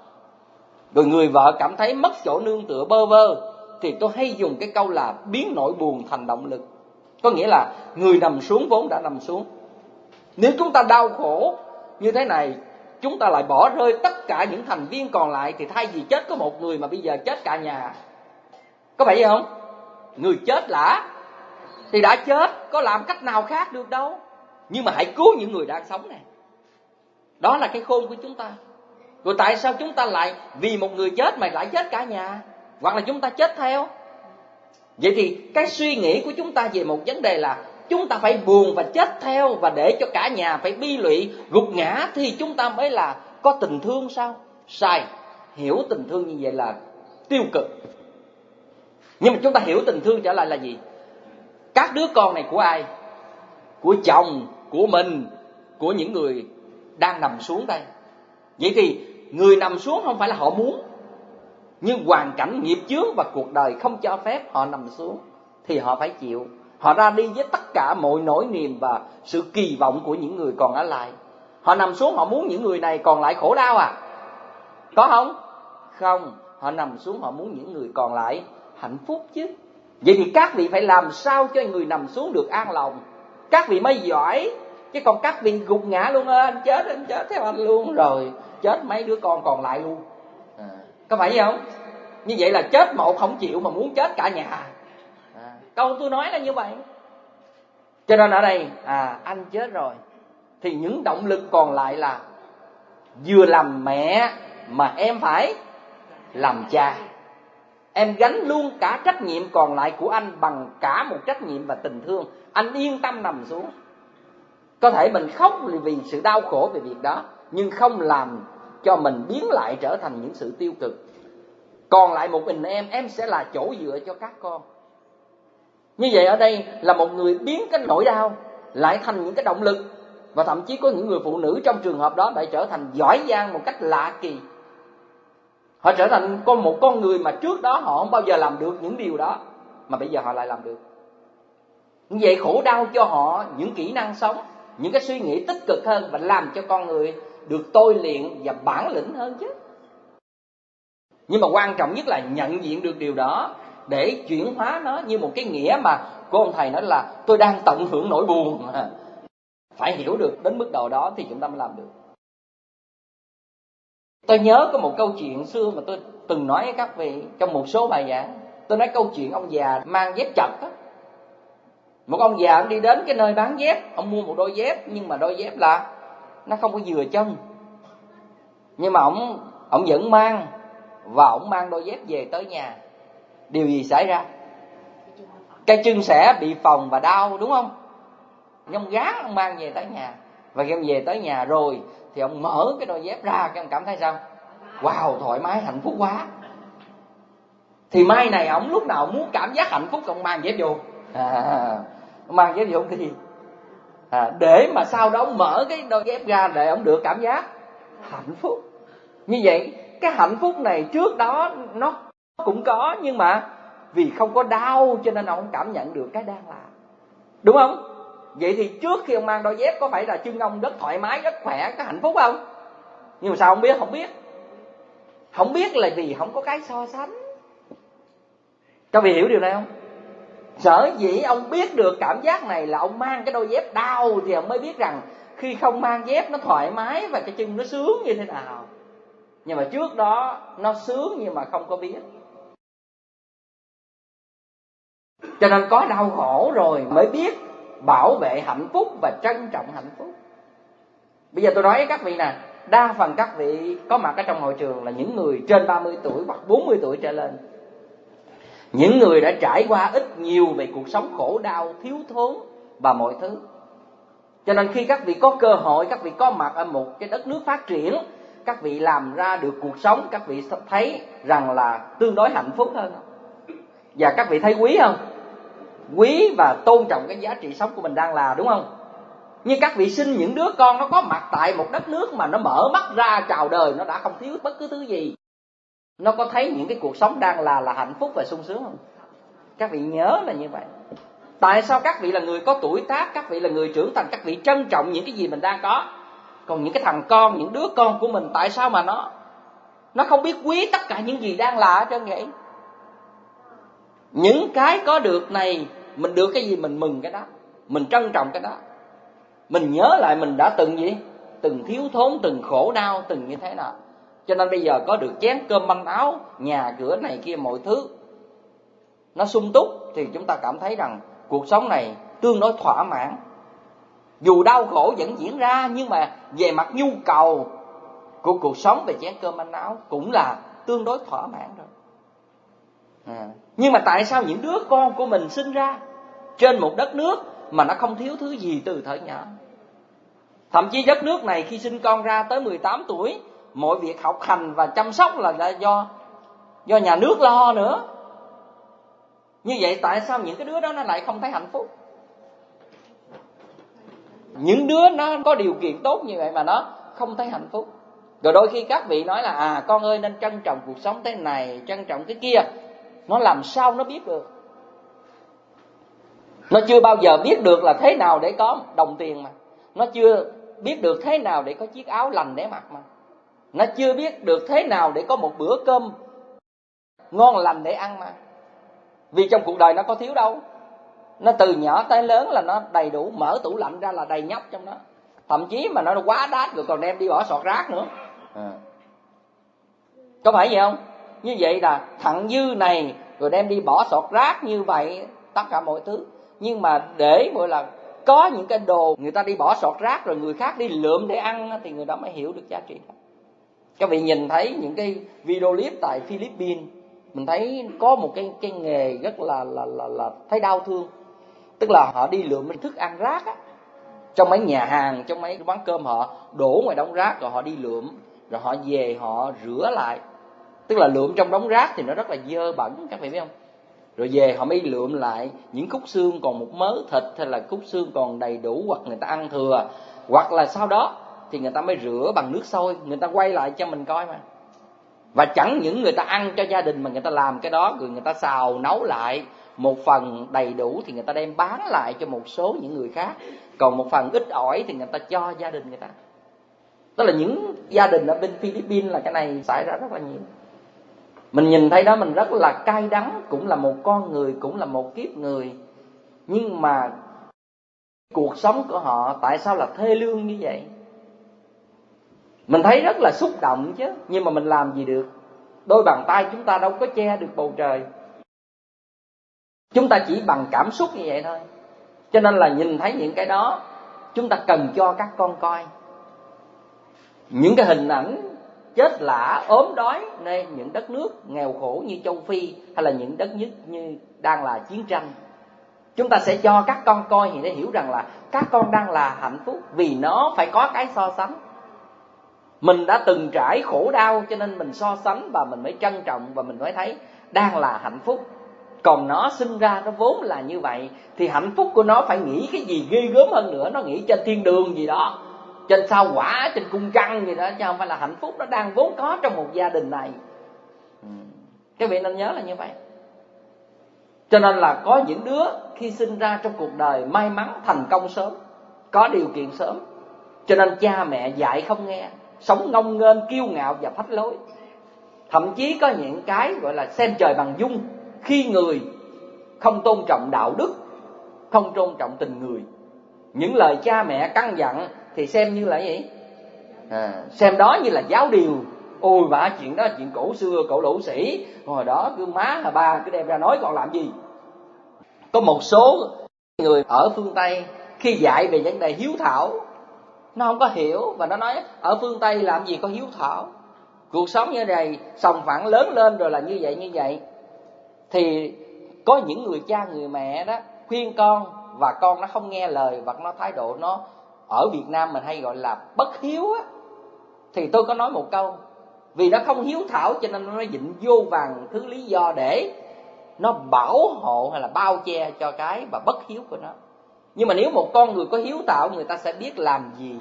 Rồi người vợ cảm thấy mất chỗ nương tựa bơ vơ, thì tôi hay dùng cái câu là biến nỗi buồn thành động lực. Có nghĩa là người nằm xuống vốn đã nằm xuống. Nếu chúng ta đau khổ như thế này, chúng ta lại bỏ rơi tất cả những thành viên còn lại, thì thay vì chết có một người mà bây giờ chết cả nhà. Có phải vậy không? Người chết lạ thì đã chết, có làm cách nào khác được đâu. Nhưng mà hãy cứu những người đang sống này. Đó là cái khôn của chúng ta. Rồi tại sao chúng ta lại vì một người chết mà lại chết cả nhà? Hoặc là chúng ta chết theo? Vậy thì cái suy nghĩ của chúng ta về một vấn đề là chúng ta phải buồn và chết theo, và để cho cả nhà phải bi lụy, gục ngã, thì chúng ta mới là có tình thương sao? Sai. Hiểu tình thương như vậy là tiêu cực. Nhưng mà chúng ta hiểu tình thương trở lại là gì? Các đứa con này của ai? Của chồng, của mình, của những người đang nằm xuống đây. Vậy thì người nằm xuống không phải là họ muốn, nhưng hoàn cảnh, nghiệp chướng và cuộc đời không cho phép họ nằm xuống, thì họ phải chịu. Họ ra đi với tất cả mọi nỗi niềm và sự kỳ vọng của những người còn ở lại. Họ nằm xuống, họ muốn những người này còn lại khổ đau à? Có không? Không. Họ nằm xuống, họ muốn những người còn lại hạnh phúc chứ. Vậy thì các vị phải làm sao cho người nằm xuống được an lòng, các vị mới giỏi. Chứ còn các vị gục ngã luôn, ơi anh chết, anh chết theo anh luôn, rồi chết mấy đứa con còn lại luôn. À, có phải vậy không? Như vậy là chết một không chịu mà muốn chết cả nhà. À, câu tôi nói là như vậy. Cho nên ở đây à anh chết rồi, thì những động lực còn lại là vừa làm mẹ mà em phải làm cha. Em gánh luôn cả trách nhiệm còn lại của anh bằng cả một trách nhiệm và tình thương. Anh yên tâm nằm xuống. Có thể mình khóc vì sự đau khổ về việc đó, nhưng không làm cho mình biến lại trở thành những sự tiêu cực. Còn lại một mình em, em sẽ là chỗ dựa cho các con. Như vậy ở đây là một người biến cái nỗi đau lại thành những cái động lực. Và thậm chí có những người phụ nữ trong trường hợp đó đã trở thành giỏi giang một cách lạ kỳ. Họ trở thành con một con người mà trước đó họ không bao giờ làm được những điều đó, mà bây giờ họ lại làm được. Như vậy khổ đau cho họ những kỹ năng sống, những cái suy nghĩ tích cực hơn, và làm cho con người được tôi luyện và bản lĩnh hơn chứ. Nhưng mà quan trọng nhất là nhận diện được điều đó để chuyển hóa nó như một cái nghĩa mà cô ông thầy nói là tôi đang tận hưởng nỗi buồn. Phải hiểu được đến mức độ đó thì chúng ta mới làm được. Tôi nhớ có một câu chuyện xưa mà tôi từng nói với các vị trong một số bài giảng. Tôi nói câu chuyện ông già mang dép chật á. Một ông già ông đi đến cái nơi bán dép, ông mua một đôi dép, nhưng mà đôi dép là nó không có vừa chân. Nhưng mà ông ông vẫn mang, và ông mang đôi dép về tới nhà. Điều gì xảy ra? Cái chân sẽ bị phồng và đau, đúng không? Nhưng ông gán ông mang về tới nhà. Và khi ông về tới nhà rồi thì ông mở cái đôi dép ra, cái ông cảm thấy sao? Wow, thoải mái, hạnh phúc quá. Thì mai này ông lúc nào muốn cảm giác hạnh phúc, ông mang dép vô. À, ông mang dép vô ông đi. À, để mà sau đó ông mở cái đôi dép ra để ông được cảm giác hạnh phúc. Như vậy cái hạnh phúc này trước đó nó cũng có, nhưng mà vì không có đau cho nên ông không cảm nhận được cái đang là. Đúng không? Vậy thì trước khi ông mang đôi dép có phải là chân ông rất thoải mái, rất khỏe, có hạnh phúc không? Nhưng mà sao ông biết? Không biết. Không biết là vì không có cái so sánh. Các vị hiểu điều này không? Sở dĩ ông biết được cảm giác này là ông mang cái đôi dép đau, thì ông mới biết rằng khi không mang dép nó thoải mái và cái chân nó sướng như thế nào. Nhưng mà trước đó nó sướng nhưng mà không có biết. Cho nên có đau khổ rồi mới biết bảo vệ hạnh phúc và trân trọng hạnh phúc. Bây giờ tôi nói với các vị nè, đa phần các vị có mặt ở trong hội trường là những người trên ba mươi tuổi hoặc bốn mươi tuổi trở lên. Những người đã trải qua ít nhiều về cuộc sống khổ đau, thiếu thốn và mọi thứ. Cho nên khi các vị có cơ hội, các vị có mặt ở một cái đất nước phát triển, các vị làm ra được cuộc sống, các vị thấy rằng là tương đối hạnh phúc hơn. Và các vị thấy quý không? Quý và tôn trọng cái giá trị sống của mình đang là, đúng không? Nhưng các vị sinh những đứa con nó có mặt tại một đất nước mà nó mở mắt ra chào đời, nó đã không thiếu bất cứ thứ gì. Nó có thấy những cái cuộc sống đang là là hạnh phúc và sung sướng không? Các vị nhớ là như vậy. Tại sao các vị là người có tuổi tác, các vị là người trưởng thành, các vị trân trọng những cái gì mình đang có. Còn những cái thằng con, những đứa con của mình, tại sao mà nó Nó không biết quý tất cả những gì đang là hết trơn vậy. Những cái có được này, mình được cái gì mình mừng cái đó, mình trân trọng cái đó. Mình nhớ lại mình đã từng gì? Từng thiếu thốn, từng khổ đau, từng như thế nào. Cho nên bây giờ có được chén cơm manh áo, nhà cửa này kia mọi thứ nó sung túc, thì chúng ta cảm thấy rằng cuộc sống này tương đối thỏa mãn. Dù đau khổ vẫn diễn ra, nhưng mà về mặt nhu cầu của cuộc sống về chén cơm manh áo cũng là tương đối thỏa mãn rồi. À, nhưng mà tại sao những đứa con của mình sinh ra trên một đất nước mà nó không thiếu thứ gì từ thời nhỏ? Thậm chí đất nước này khi sinh con ra tới mười tám tuổi, mọi việc học hành và chăm sóc là do do nhà nước lo nữa. Như vậy tại sao những cái đứa đó nó lại không thấy hạnh phúc? Những đứa nó có điều kiện tốt như vậy mà nó không thấy hạnh phúc. Rồi đôi khi các vị nói là à con ơi nên trân trọng cuộc sống thế này, trân trọng cái kia. Nó làm sao nó biết được? Nó chưa bao giờ biết được là thế nào để có đồng tiền mà. Nó chưa biết được thế nào để có chiếc áo lành để mặc mà. Nó chưa biết được thế nào để có một bữa cơm ngon lành để ăn mà. Vì trong cuộc đời nó có thiếu đâu. Nó từ nhỏ tới lớn là nó đầy đủ, mở tủ lạnh ra là đầy nhóc trong đó. Thậm chí mà nó quá đắt rồi còn đem đi bỏ sọt rác nữa. À. Có phải vậy không? Như vậy là thặng dư này rồi đem đi bỏ sọt rác như vậy, tất cả mọi thứ. Nhưng mà để gọi là có những cái đồ người ta đi bỏ sọt rác rồi người khác đi lượm để ăn thì người đó mới hiểu được giá trị. Các vị nhìn thấy những cái video clip tại Philippines, mình thấy có một cái cái nghề rất là là là là thấy đau thương. Tức là họ đi lượm thức ăn rác á, trong mấy nhà hàng, trong mấy quán cơm họ đổ ngoài đống rác rồi họ đi lượm, rồi họ về họ rửa lại. Tức là lượm trong đống rác thì nó rất là dơ bẩn, các vị biết không? Rồi về họ mới lượm lại những khúc xương còn một mớ thịt hay là khúc xương còn đầy đủ, hoặc người ta ăn thừa, hoặc là sau đó thì người ta mới rửa bằng nước sôi, người ta quay lại cho mình coi mà. Và chẳng những người ta ăn cho gia đình mà người ta làm cái đó rồi người ta xào nấu lại một phần đầy đủ thì người ta đem bán lại cho một số những người khác, còn một phần ít ỏi thì người ta cho gia đình người ta. Đó là những gia đình ở bên Philippines là cái này xảy ra rất là nhiều. Mình nhìn thấy đó mình rất là cay đắng, cũng là một con người, cũng là một kiếp người. Nhưng mà cuộc sống của họ tại sao là thê lương như vậy? Mình thấy rất là xúc động chứ, nhưng mà mình làm gì được? Đôi bàn tay chúng ta đâu có che được bầu trời. Chúng ta chỉ bằng cảm xúc như vậy thôi. Cho nên là nhìn thấy những cái đó, chúng ta cần cho các con coi. Những cái hình ảnh chết lạ, ốm đói nơi những đất nước nghèo khổ như châu Phi, hay là những đất nước như đang là chiến tranh, chúng ta sẽ cho các con coi thì để hiểu rằng là các con đang là hạnh phúc, vì nó phải có cái so sánh. Mình đã từng trải khổ đau cho nên mình so sánh và mình mới trân trọng và mình mới thấy đang là hạnh phúc. Còn nó sinh ra nó vốn là như vậy thì hạnh phúc của nó phải nghĩ cái gì ghê gớm hơn nữa, nó nghĩ trên thiên đường gì đó, trên sao hỏa, trên cung trăng gì đó, chứ không phải là hạnh phúc nó đang vốn có trong một gia đình này. Các vị nên nhớ là như vậy. Cho nên là có những đứa khi sinh ra trong cuộc đời may mắn thành công sớm, có điều kiện sớm, cho nên cha mẹ dạy không nghe, sống ngông nghênh, kiêu ngạo và phách lối. Thậm chí có những cái gọi là xem trời bằng dung, khi người, không tôn trọng đạo đức, không tôn trọng tình người. Những lời cha mẹ căn dặn thì xem như là gì? À, xem đó như là giáo điều. Ôi bà, chuyện đó chuyện cổ xưa, cổ lũ sĩ, hồi đó cứ má là ba cứ đem ra nói còn làm gì. Có một số người ở phương Tây khi dạy về vấn đề hiếu thảo, nó không có hiểu, và nó nói ở phương Tây làm gì có hiếu thảo, cuộc sống như này sòng phẳng lớn lên rồi là như vậy như vậy. Thì có những người cha người mẹ đó khuyên con và con nó không nghe lời, và nó thái độ nó ở Việt Nam mình hay gọi là bất hiếu á. Thì tôi có nói một câu, vì nó không hiếu thảo cho nên nó dịnh vô vàng thứ lý do để nó bảo hộ hay là bao che cho cái và bất hiếu của nó. Nhưng mà nếu một con người có hiếu thảo, người ta sẽ biết làm gì.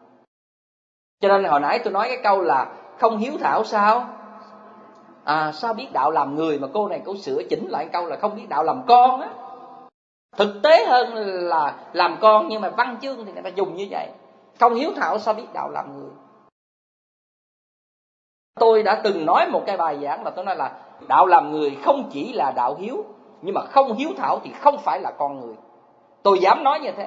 Cho nên hồi nãy tôi nói cái câu là không hiếu thảo sao? À, sao biết đạo làm người, mà cô này cô sửa chỉnh lại câu là không biết đạo làm con á. Thực tế hơn là làm con, nhưng mà văn chương thì người ta dùng như vậy. Không hiếu thảo sao biết đạo làm người. Tôi đã từng nói một cái bài giảng là tôi nói là đạo làm người không chỉ là đạo hiếu, nhưng mà không hiếu thảo thì không phải là con người. Tôi dám nói như thế.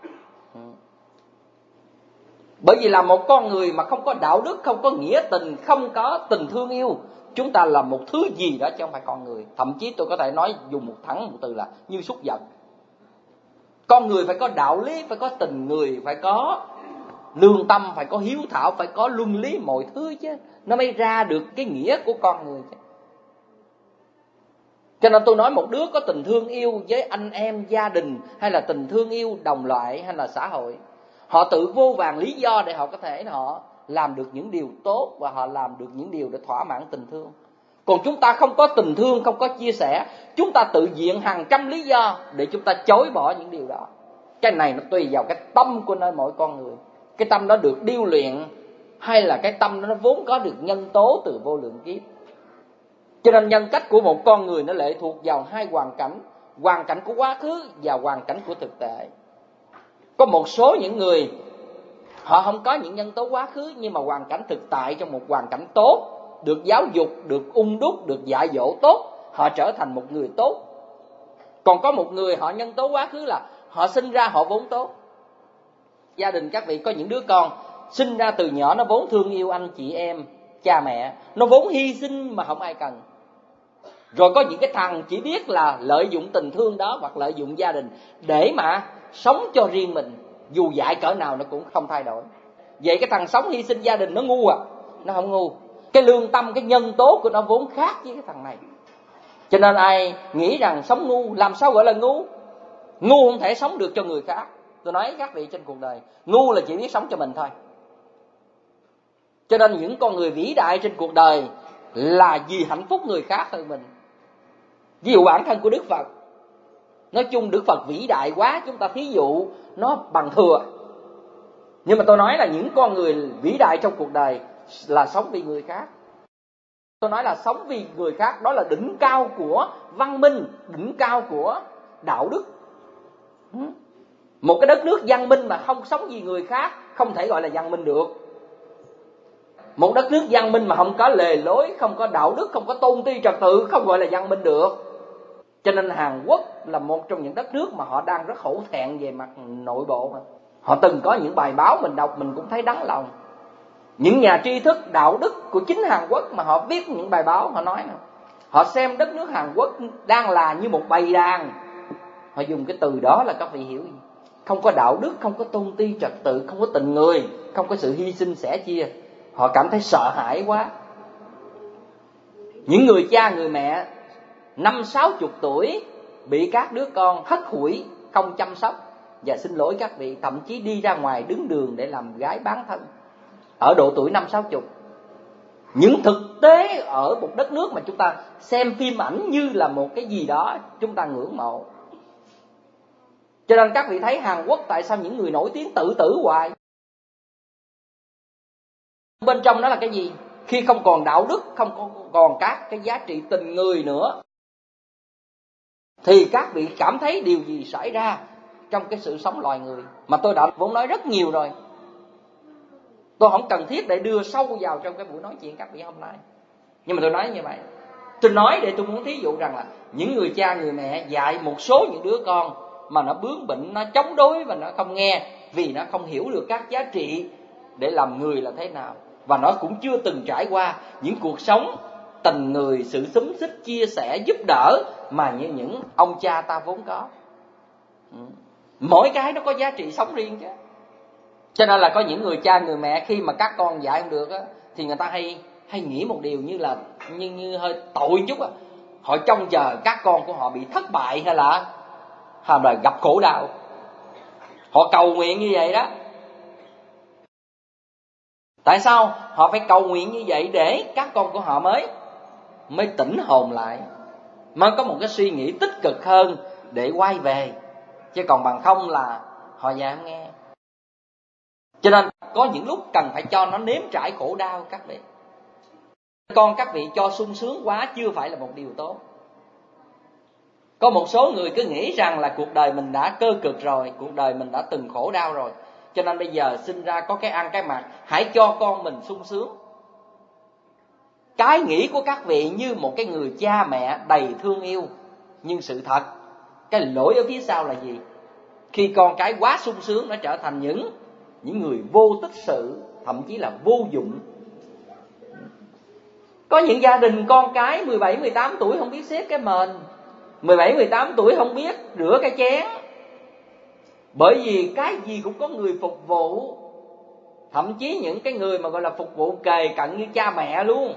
Bởi vì là một con người mà không có đạo đức, không có nghĩa tình, không có tình thương yêu, chúng ta là một thứ gì đó chứ không phải con người. Thậm chí tôi có thể nói dùng một thẳng một từ là như súc vật. Con người phải có đạo lý, phải có tình người, phải có lương tâm, phải có hiếu thảo, phải có luân lý mọi thứ chứ, nó mới ra được cái nghĩa của con người chứ. Cho nên tôi nói một đứa có tình thương yêu với anh em, gia đình, hay là tình thương yêu đồng loại, hay là xã hội, họ tự vô vàn lý do để họ có thể họ làm được những điều tốt và họ làm được những điều để thỏa mãn tình thương. Còn chúng ta không có tình thương, không có chia sẻ, chúng ta tự viện hàng trăm lý do để chúng ta chối bỏ những điều đó. Cái này nó tùy vào cái tâm của nơi mỗi con người. Cái tâm đó được điêu luyện, hay là cái tâm đó nó vốn có được nhân tố từ vô lượng kiếp. Cho nên nhân cách của một con người nó lệ thuộc vào hai hoàn cảnh, hoàn cảnh của quá khứ và hoàn cảnh của thực tại. Có một số những người họ không có những nhân tố quá khứ, nhưng mà hoàn cảnh thực tại trong một hoàn cảnh tốt, được giáo dục, được ung đúc, được dạy dỗ tốt, họ trở thành một người tốt. Còn có một người họ nhân tố quá khứ là họ sinh ra họ vốn tốt. Gia đình các vị có những đứa con sinh ra từ nhỏ nó vốn thương yêu anh chị em, cha mẹ, nó vốn hy sinh mà không ai cần. Rồi có những cái thằng chỉ biết là lợi dụng tình thương đó hoặc lợi dụng gia đình để mà sống cho riêng mình, dù dạy cỡ nào nó cũng không thay đổi. Vậy cái thằng sống hy sinh gia đình nó ngu à? Nó không ngu. Cái lương tâm, cái nhân tố của nó vốn khác với cái thằng này. Cho nên ai nghĩ rằng sống ngu, làm sao gọi là ngu? Ngu không thể sống được cho người khác. Tôi nói các vị, trên cuộc đời ngu là chỉ biết sống cho mình thôi. Cho nên những con người vĩ đại trên cuộc đời là vì hạnh phúc người khác hơn mình. Ví dụ bản thân của Đức Phật, nói chung Đức Phật vĩ đại quá, chúng ta thí dụ nó bằng thừa. Nhưng mà tôi nói là những con người vĩ đại trong cuộc đời là sống vì người khác. Tôi nói là sống vì người khác, đó là đỉnh cao của văn minh, đỉnh cao của đạo đức. Một cái đất nước văn minh mà không sống vì người khác không thể gọi là văn minh được. Một đất nước văn minh mà không có lề lối, không có đạo đức, không có tôn ti trật tự không gọi là văn minh được. Cho nên Hàn Quốc là một trong những đất nước mà họ đang rất hổ thẹn về mặt nội bộ. Họ từng có những bài báo mình đọc mình cũng thấy đắng lòng. Những nhà tri thức đạo đức của chính Hàn Quốc mà họ viết những bài báo, họ nói nè, họ xem đất nước Hàn Quốc đang là như một bầy đàn. Họ dùng cái từ đó là các vị hiểu gì? Không có đạo đức, không có tôn ti trật tự, không có tình người, không có sự hy sinh sẻ chia. Họ cảm thấy sợ hãi quá. Những người cha người mẹ năm sáu chục tuổi bị các đứa con hất hủi, không chăm sóc. Và xin lỗi các vị, thậm chí đi ra ngoài đứng đường để làm gái bán thân ở độ tuổi năm sáu chục. Những thực tế ở một đất nước mà chúng ta xem phim ảnh như là một cái gì đó chúng ta ngưỡng mộ. Cho nên các vị thấy Hàn Quốc tại sao những người nổi tiếng tự tử hoài? Bên trong đó là cái gì? Khi không còn đạo đức, không còn các cái giá trị tình người nữa, thì các vị cảm thấy điều gì xảy ra trong cái sự sống loài người mà tôi đã vốn nói rất nhiều rồi. Tôi không cần thiết để đưa sâu vào trong cái buổi nói chuyện các vị hôm nay. Nhưng mà tôi nói như vậy. Tôi nói để tôi muốn thí dụ rằng là những người cha người mẹ dạy một số những đứa con mà nó bướng bỉnh, nó chống đối và nó không nghe, vì nó không hiểu được các giá trị để làm người là thế nào. Và nó cũng chưa từng trải qua những cuộc sống tình người, sự xúm xích, chia sẻ, giúp đỡ mà như những ông cha ta vốn có. Mỗi cái nó có giá trị sống riêng chứ. Cho nên là có những người cha người mẹ khi mà các con dạy không được á, thì người ta hay hay nghĩ một điều như là như như hơi tội chút á. Họ trông chờ các con của họ bị thất bại hay là hay là gặp khổ đau. Họ cầu nguyện như vậy đó. Tại sao họ phải cầu nguyện như vậy? Để các con của họ mới mới tỉnh hồn lại, mới có một cái suy nghĩ tích cực hơn để quay về. Chứ còn bằng không là họ dạy không nghe. Cho nên có những lúc cần phải cho nó nếm trải khổ đau các vị. Con các vị cho sung sướng quá chưa phải là một điều tốt. Có một số người cứ nghĩ rằng là cuộc đời mình đã cơ cực rồi, cuộc đời mình đã từng khổ đau rồi, cho nên bây giờ sinh ra có cái ăn cái mặc, hãy cho con mình sung sướng. cái nghĩ của các vị như một cái người cha mẹ đầy thương yêu, nhưng sự thật cái lỗi ở phía sau là gì? Khi con cái quá sung sướng, nó trở thành những những người vô tích sự, thậm chí là vô dụng. Có những gia đình con cái mười bảy, mười tám tuổi không biết xếp cái mền, mười bảy, mười tám tuổi không biết rửa cái chén. Bởi vì cái gì cũng có người phục vụ. Thậm chí những cái người mà gọi là phục vụ kề cận như cha mẹ luôn.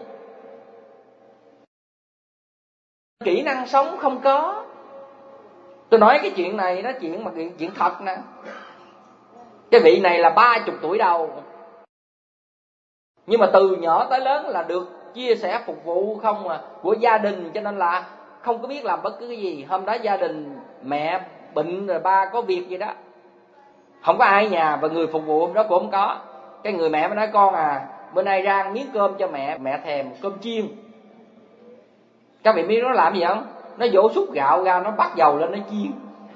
Kỹ năng sống không có. Tôi nói cái chuyện này, nó chuyện mà chuyện thật nè. Cái vị này là ba chục tuổi đầu, nhưng mà từ nhỏ tới lớn là được chia sẻ phục vụ không à, của gia đình, cho nên là không có biết làm bất cứ cái gì. Hôm đó gia đình mẹ bệnh rồi, ba có việc gì đó, không có ai ở nhà, và người phục vụ hôm đó cũng không có. Cái người mẹ mới nói: con à, bữa nay rang miếng cơm cho mẹ, mẹ thèm cơm chiên. Các vị biết nó làm gì không? Nó vỗ xúc gạo ra, nó bắt dầu lên, nó chiên.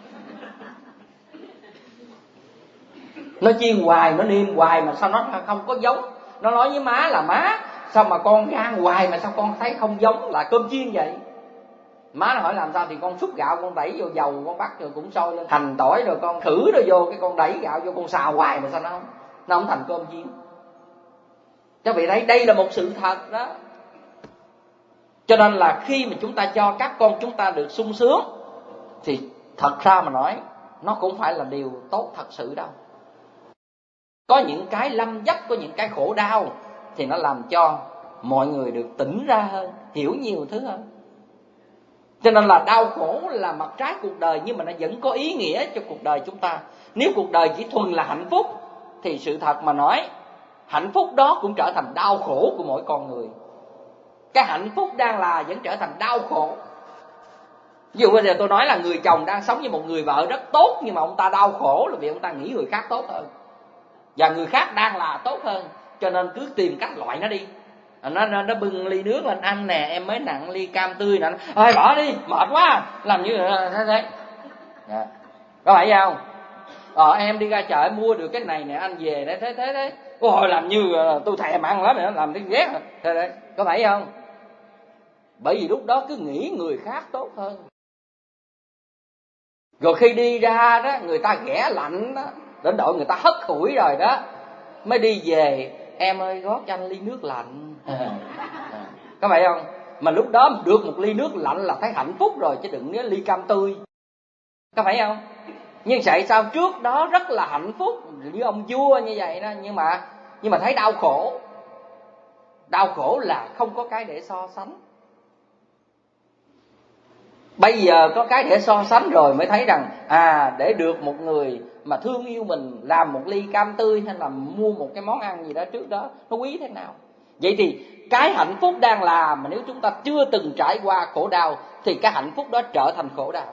Nó chiên hoài, nó nêm hoài mà sao nó không có giống. Nó nói với má là: má, sao mà con rang hoài mà sao con thấy không giống là cơm chiên vậy? Má nó hỏi làm sao, thì con xúc gạo, con đẩy vô dầu, con bắt rồi cũng sôi lên, hành tỏi rồi con khử rồi vô, cái con đẩy gạo vô, con xào hoài mà sao nó không, nó không thành cơm chiên. Các vị thấy đây là một sự thật đó. Cho nên là khi mà chúng ta cho các con chúng ta được sung sướng, thì thật ra mà nói, nó cũng phải là điều tốt thật sự đâu. Có những cái lâm dấp, có những cái khổ đau, thì nó làm cho mọi người được tỉnh ra hơn, hiểu nhiều thứ hơn. Cho nên là đau khổ là mặt trái cuộc đời, nhưng mà nó vẫn có ý nghĩa cho cuộc đời chúng ta. Nếu cuộc đời chỉ thuần là hạnh phúc, thì sự thật mà nói, hạnh phúc đó cũng trở thành đau khổ của mỗi con người. Cái hạnh phúc đang là vẫn trở thành đau khổ. Ví dụ bây giờ tôi nói là người chồng đang sống với một người vợ rất tốt, nhưng mà ông ta đau khổ là vì ông ta nghĩ người khác tốt hơn, và người khác đang là tốt hơn, cho nên cứ tìm cách loại nó đi. Nó, nó, nó bưng ly nước lên: anh nè, em mới nặng ly cam tươi nè. Thôi bỏ đi, mệt quá, làm như thế thế. Dạ. Có phải không? Ờ, em đi ra chợ mua được cái này nè, anh về đấy, thế thế thế. Ôi, làm như tôi thèm ăn lắm nữa, làm cái ghét. Thế đấy, có phải không? Bởi vì lúc đó cứ nghĩ người khác tốt hơn. Rồi khi đi ra đó, người ta ghẻ lạnh đó, đến độ người ta hất hủi rồi đó, mới đi về: em ơi, gót cho anh ly nước lạnh. Có phải không? Mà lúc đó được một ly nước lạnh là thấy hạnh phúc rồi, chứ đừng nói ly cam tươi. Có phải không? Nhưng tại sao trước đó rất là hạnh phúc như ông vua như vậy đó, nhưng mà nhưng mà thấy đau khổ. Đau khổ là không có cái để so sánh. Bây giờ có cái để so sánh rồi mới thấy rằng à, để được một người mà thương yêu mình làm một ly cam tươi, hay là mua một cái món ăn gì đó trước đó, nó quý thế nào. Vậy thì cái hạnh phúc đang là, mà nếu chúng ta chưa từng trải qua khổ đau, thì cái hạnh phúc đó trở thành khổ đau.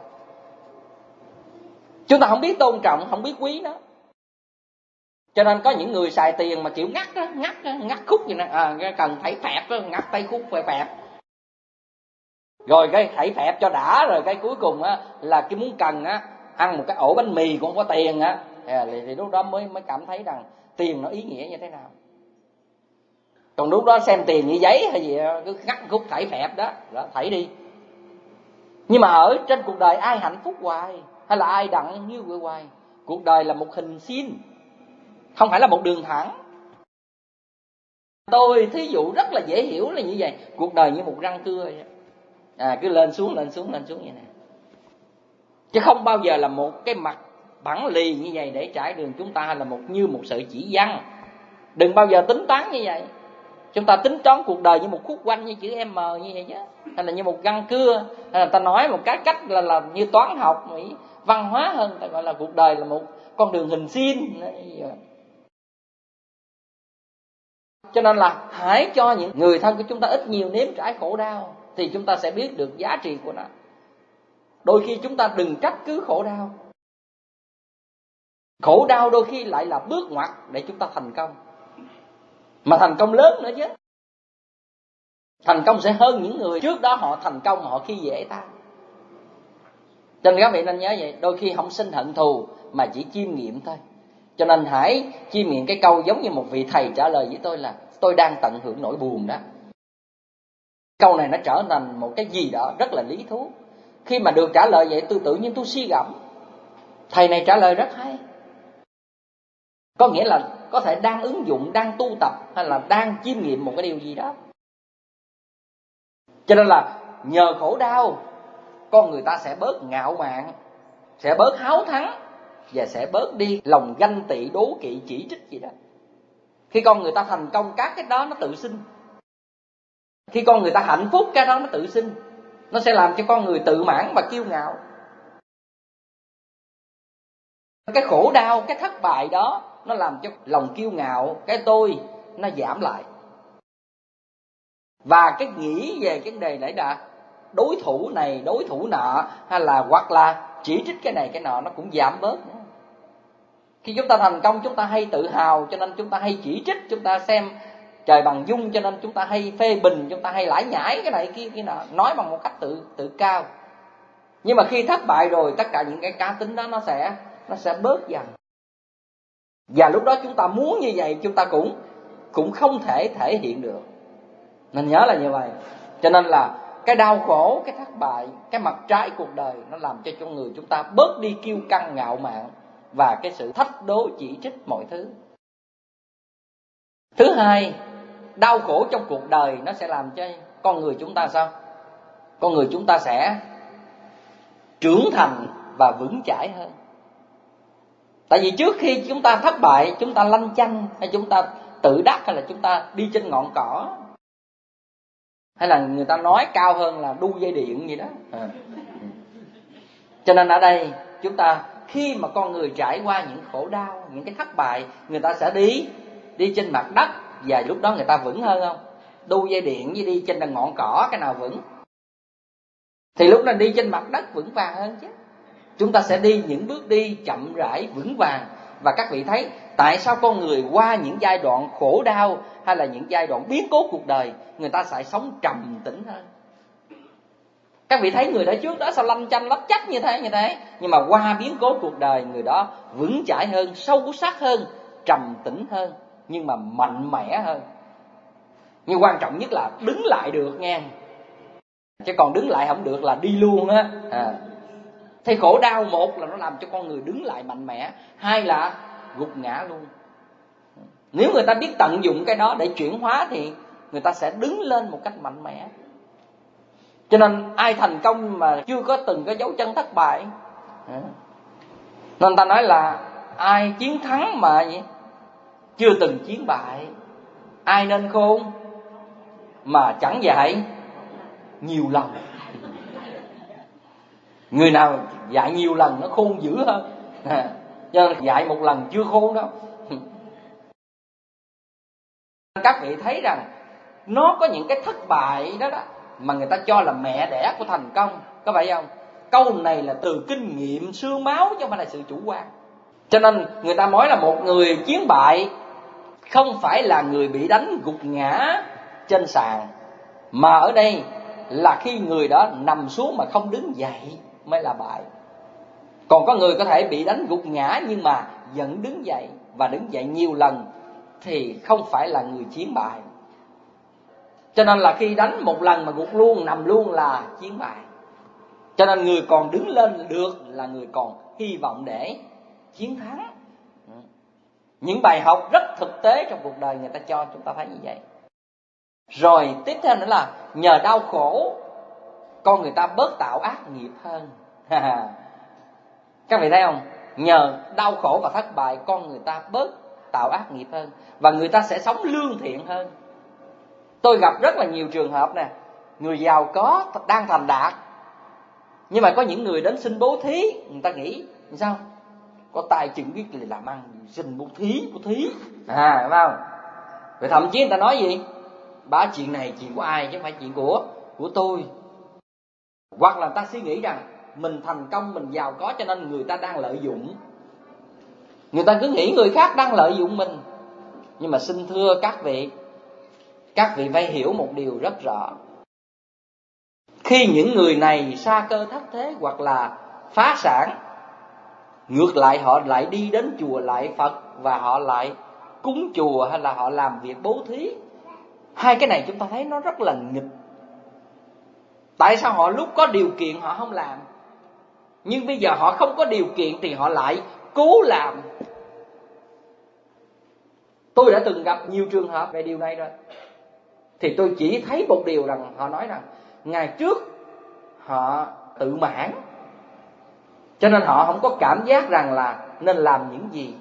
Chúng ta không biết tôn trọng, không biết quý nó. Cho nên có những người xài tiền mà kiểu ngắt đó, ngắt đó, ngắt khúc vậy nè, à, cần thảy phẹp đó, ngắt tay khúc phải phẹp. Rồi cái thảy phẹp cho đã, rồi cái cuối cùng á là cái muốn cần á ăn một cái ổ bánh mì cũng không có tiền á, thì, thì lúc đó mới mới cảm thấy rằng tiền nó ý nghĩa như thế nào. Còn lúc đó xem tiền như giấy hay gì, cứ ngắt khúc thảy phẹp đó, đó thảy đi. Nhưng mà ở trên cuộc đời ai hạnh phúc hoài, hay là ai đặng như vậy hoài? Cuộc đời là một hình xin, không phải là một đường thẳng. Tôi thí dụ rất là dễ hiểu là như vậy. Cuộc đời như một răng cưa vậy. À, cứ lên xuống lên xuống lên xuống vậy nè, chứ không bao giờ là một cái mặt phẳng lì như vậy để trải đường chúng ta, là một như một sợi chỉ văn. Đừng bao giờ tính toán như vậy. Chúng ta tính toán cuộc đời như một khúc quanh như chữ M như vậy chứ, hay là như một răng cưa, hay là ta nói một cái cách là là như toán học, Mỹ văn hóa hơn, ta gọi là cuộc đời là một con đường hình sin. Cho nên là hãy cho những người thân của chúng ta ít nhiều nếm trải khổ đau, thì chúng ta sẽ biết được giá trị của nó. Đôi khi chúng ta đừng trách cứ khổ đau. Khổ đau đôi khi lại là bước ngoặt để chúng ta thành công, mà thành công lớn nữa chứ. Thành công sẽ hơn những người trước đó họ thành công, họ khi dễ ta. Cho nên các vị nên nhớ vậy, đôi khi không sinh hận thù mà chỉ chiêm nghiệm thôi. Cho nên hãy chiêm nghiệm cái câu giống như một vị thầy trả lời với tôi là: tôi đang tận hưởng nỗi buồn đó. Câu này nó trở thành một cái gì đó rất là lý thú. Khi mà được trả lời vậy tôi tự nhiên tôi suy gẫm, thầy này trả lời rất hay. Có nghĩa là có thể đang ứng dụng, đang tu tập, hay là đang chiêm nghiệm một cái điều gì đó. Cho nên là nhờ khổ đau, con người ta sẽ bớt ngạo mạn, sẽ bớt háo thắng, và sẽ bớt đi lòng ganh tị, đố kỵ, chỉ trích gì đó. Khi con người ta thành công, các cái đó nó tự sinh. Khi con người ta hạnh phúc, cái đó nó tự sinh. Nó sẽ làm cho con người tự mãn và kiêu ngạo. Cái khổ đau, cái thất bại đó, nó làm cho lòng kiêu ngạo, cái tôi, nó giảm lại. Và cái nghĩ về cái vấn đề này là đối thủ này, đối thủ nọ, hay là hoặc là chỉ trích cái này cái nọ, nó cũng giảm bớt nữa. Khi chúng ta thành công, chúng ta hay tự hào, cho nên chúng ta hay chỉ trích, chúng ta xem trời bằng dung, cho nên chúng ta hay phê bình, chúng ta hay lải nhải cái này kia kia nọ, nói bằng một cách tự tự cao. Nhưng mà khi thất bại rồi, tất cả những cái cá tính đó nó sẽ nó sẽ bớt dần. Và lúc đó chúng ta muốn như vậy, chúng ta cũng cũng không thể thể hiện được. Nên nhớ là như vậy. Cho nên là cái đau khổ, cái thất bại, cái mặt trái cuộc đời, nó làm cho con người chúng ta bớt đi kiêu căng ngạo mạn và cái sự thách đố chỉ trích mọi thứ. Thứ hai, đau khổ trong cuộc đời nó sẽ làm cho con người chúng ta sao? Con người chúng ta sẽ trưởng thành và vững chãi hơn. Tại vì trước khi chúng ta thất bại, chúng ta lanh chanh, hay chúng ta tự đắc, hay là chúng ta đi trên ngọn cỏ, hay là người ta nói cao hơn là đu dây điện gì đó. À. Cho nên ở đây chúng ta, khi mà con người trải qua những khổ đau, những cái thất bại, người ta sẽ đi đi trên mặt đất, và lúc đó người ta vững hơn không? Đu dây điện với đi trên ngọn cỏ, cái nào vững? Thì lúc này đi trên mặt đất vững vàng hơn chứ. Chúng ta sẽ đi những bước đi chậm rãi, vững vàng. Và các vị thấy tại sao con người qua những giai đoạn khổ đau, hay là những giai đoạn biến cố cuộc đời, người ta sẽ sống trầm tĩnh hơn. Các vị thấy người đó trước đó sao lanh chanh lấp chắc như thế như thế, nhưng mà qua biến cố cuộc đời, người đó vững chãi hơn, sâu sắc hơn, trầm tĩnh hơn, nhưng mà mạnh mẽ hơn. Nhưng quan trọng nhất là đứng lại được nha. Chứ còn đứng lại không được là đi luôn á. À. Thì khổ đau, một là nó làm cho con người đứng lại mạnh mẽ, hai là gục ngã luôn. Nếu người ta biết tận dụng cái đó để chuyển hóa thì người ta sẽ đứng lên một cách mạnh mẽ. Cho nên ai thành công mà chưa có từng có dấu chân thất bại, nên ta nói là ai chiến thắng mà gì? Chưa từng chiến bại. Ai nên khôn mà chẳng dạy nhiều lần. Người nào dạy nhiều lần nó khôn dữ hơn. À, cho nên dạy một lần chưa khôn đâu. Các vị thấy rằng nó có những cái thất bại đó đó mà người ta cho là mẹ đẻ của thành công, có phải không? Câu này là từ kinh nghiệm xương máu chứ không phải là sự chủ quan. Cho nên người ta nói là một người chiến bại không phải là người bị đánh gục ngã trên sàn, mà ở đây là khi người đó nằm xuống mà không đứng dậy mới là bại. Còn có người có thể bị đánh gục ngã nhưng mà vẫn đứng dậy, và đứng dậy nhiều lần, thì không phải là người chiến bại. Cho nên là khi đánh một lần mà gục luôn, nằm luôn là chiến bại. Cho nên người còn đứng lên được là người còn hy vọng để chiến thắng. Những bài học rất thực tế trong cuộc đời người ta cho chúng ta thấy như vậy. Rồi tiếp theo nữa là nhờ đau khổ, con người ta bớt tạo ác nghiệp hơn. Các vị thấy không? Nhờ đau khổ và thất bại, con người ta bớt tạo ác nghiệp hơn, và người ta sẽ sống lương thiện hơn. Tôi gặp rất là nhiều trường hợp nè, người giàu có đang thành đạt, nhưng mà có những người đến xin bố thí, người ta nghĩ sao? Có tài chừng biết là làm ăn, xin bố thí, bố thí. À, phải không? Rồi thậm chí người ta nói gì? Bả chuyện này chuyện của ai chứ không phải chuyện của của tôi. Hoặc là người ta suy nghĩ rằng mình thành công, mình giàu có cho nên người ta đang lợi dụng. Người ta cứ nghĩ người khác đang lợi dụng mình. Nhưng mà xin thưa các vị, các vị phải hiểu một điều rất rõ. Khi những người này sa cơ thất thế hoặc là phá sản, ngược lại họ lại đi đến chùa lại Phật, và họ lại cúng chùa, hay là họ làm việc bố thí. Hai cái này chúng ta thấy nó rất là nghịch. Tại sao họ lúc có điều kiện họ không làm, nhưng bây giờ họ không có điều kiện thì họ lại cố làm? Tôi đã từng gặp nhiều trường hợp về điều này rồi. Thì tôi chỉ thấy một điều rằng họ nói rằng ngày trước họ tự mãn, cho nên họ không có cảm giác rằng là nên làm những gì.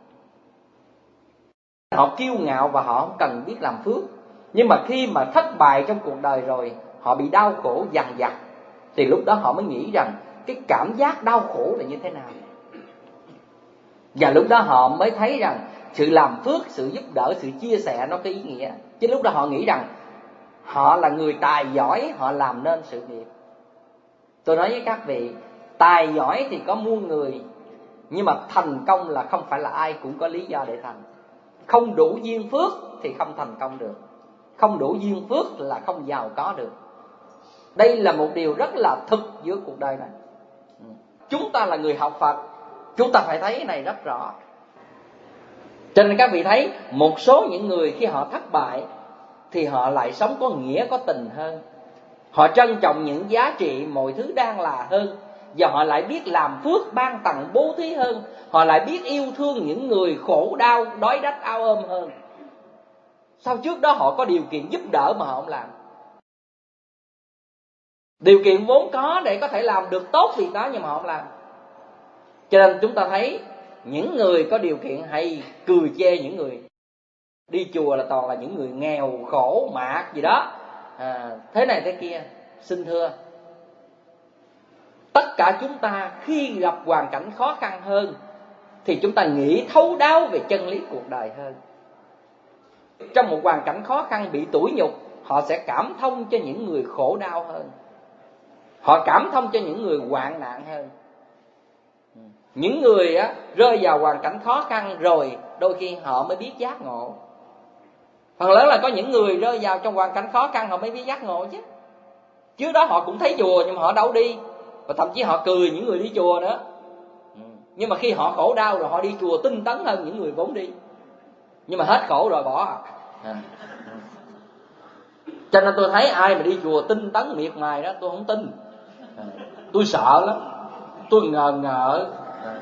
Họ kiêu ngạo và họ không cần biết làm phước. Nhưng mà khi mà thất bại trong cuộc đời rồi, họ bị đau khổ dằn vặt, thì lúc đó họ mới nghĩ rằng cái cảm giác đau khổ là như thế nào. Và lúc đó họ mới thấy rằng sự làm phước, sự giúp đỡ, sự chia sẻ nó có ý nghĩa. Chứ lúc đó họ nghĩ rằng họ là người tài giỏi, họ làm nên sự nghiệp. Tôi nói với các vị, tài giỏi thì có muôn người, nhưng mà thành công là không phải là ai cũng có lý do để thành. Không đủ duyên phước thì không thành công được. Không đủ duyên phước là không giàu có được. Đây là một điều rất là thực giữa cuộc đời này. Chúng ta là người học Phật, chúng ta phải thấy cái này rất rõ. Cho nên các vị thấy, một số những người khi họ thất bại thì họ lại sống có nghĩa, có tình hơn. Họ trân trọng những giá trị mọi thứ đang là hơn, và họ lại biết làm phước, ban tặng, bố thí hơn. Họ lại biết yêu thương những người khổ đau, đói rách, áo ôm hơn. Sao trước đó họ có điều kiện giúp đỡ mà họ không làm? Điều kiện vốn có để có thể làm được tốt việc đó, nhưng mà họ không làm. Cho nên chúng ta thấy những người có điều kiện hay cười chê những người đi chùa là toàn là những người nghèo, khổ, mạt gì đó, à, thế này thế kia. Xin thưa, tất cả chúng ta khi gặp hoàn cảnh khó khăn hơn thì chúng ta nghĩ thấu đáo về chân lý cuộc đời hơn. Trong một hoàn cảnh khó khăn bị tủi nhục, họ sẽ cảm thông cho những người khổ đau hơn. Họ cảm thông cho những người hoạn nạn hơn. Những người á, rơi vào hoàn cảnh khó khăn rồi, đôi khi họ mới biết giác ngộ. Phần lớn là có những người rơi vào trong hoàn cảnh khó khăn họ mới biết giác ngộ chứ. Trước đó họ cũng thấy chùa nhưng mà họ đâu đi. Và thậm chí họ cười những người đi chùa nữa. Nhưng mà khi họ khổ đau rồi họ đi chùa tinh tấn hơn những người vốn đi. Nhưng mà hết khổ rồi bỏ à. Cho nên tôi thấy ai mà đi chùa tinh tấn miệt mài đó tôi không tin. à. Tôi sợ lắm. Tôi ngờ ngợ. à.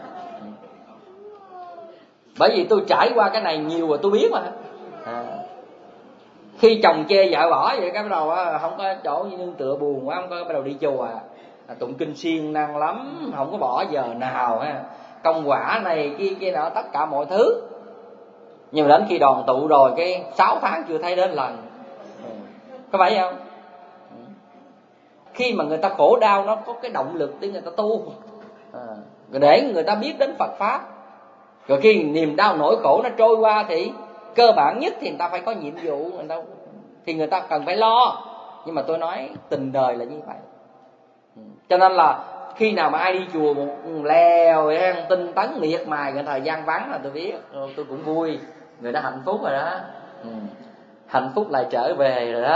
Bởi vì tôi trải qua cái này nhiều rồi tôi biết mà. à. Khi chồng chê vợ bỏ vậy cái bắt đầu không có chỗ nương tựa, buồn quá, không có bắt đầu đi chùa à, tụng kinh siêng năng lắm, không có bỏ giờ nào ha, công quả này kia kia nọ, tất cả mọi thứ. Nhưng mà đến khi đoàn tụ rồi cái sáu tháng chưa thấy đến lần. Có phải không? Khi mà người ta khổ đau nó có cái động lực để người ta tu, à, để người ta biết đến Phật Pháp. Rồi khi niềm đau nỗi khổ nó trôi qua thì cơ bản nhất thì người ta phải có nhiệm vụ, người ta, thì người ta cần phải lo. Nhưng mà tôi nói tình đời là như vậy. Cho nên là khi nào mà ai đi chùa một lèo tinh tấn miệt mài, cái thời gian vắng là tôi biết, tôi cũng vui, người đó hạnh phúc rồi đó. ừ. Hạnh phúc lại trở về rồi đó.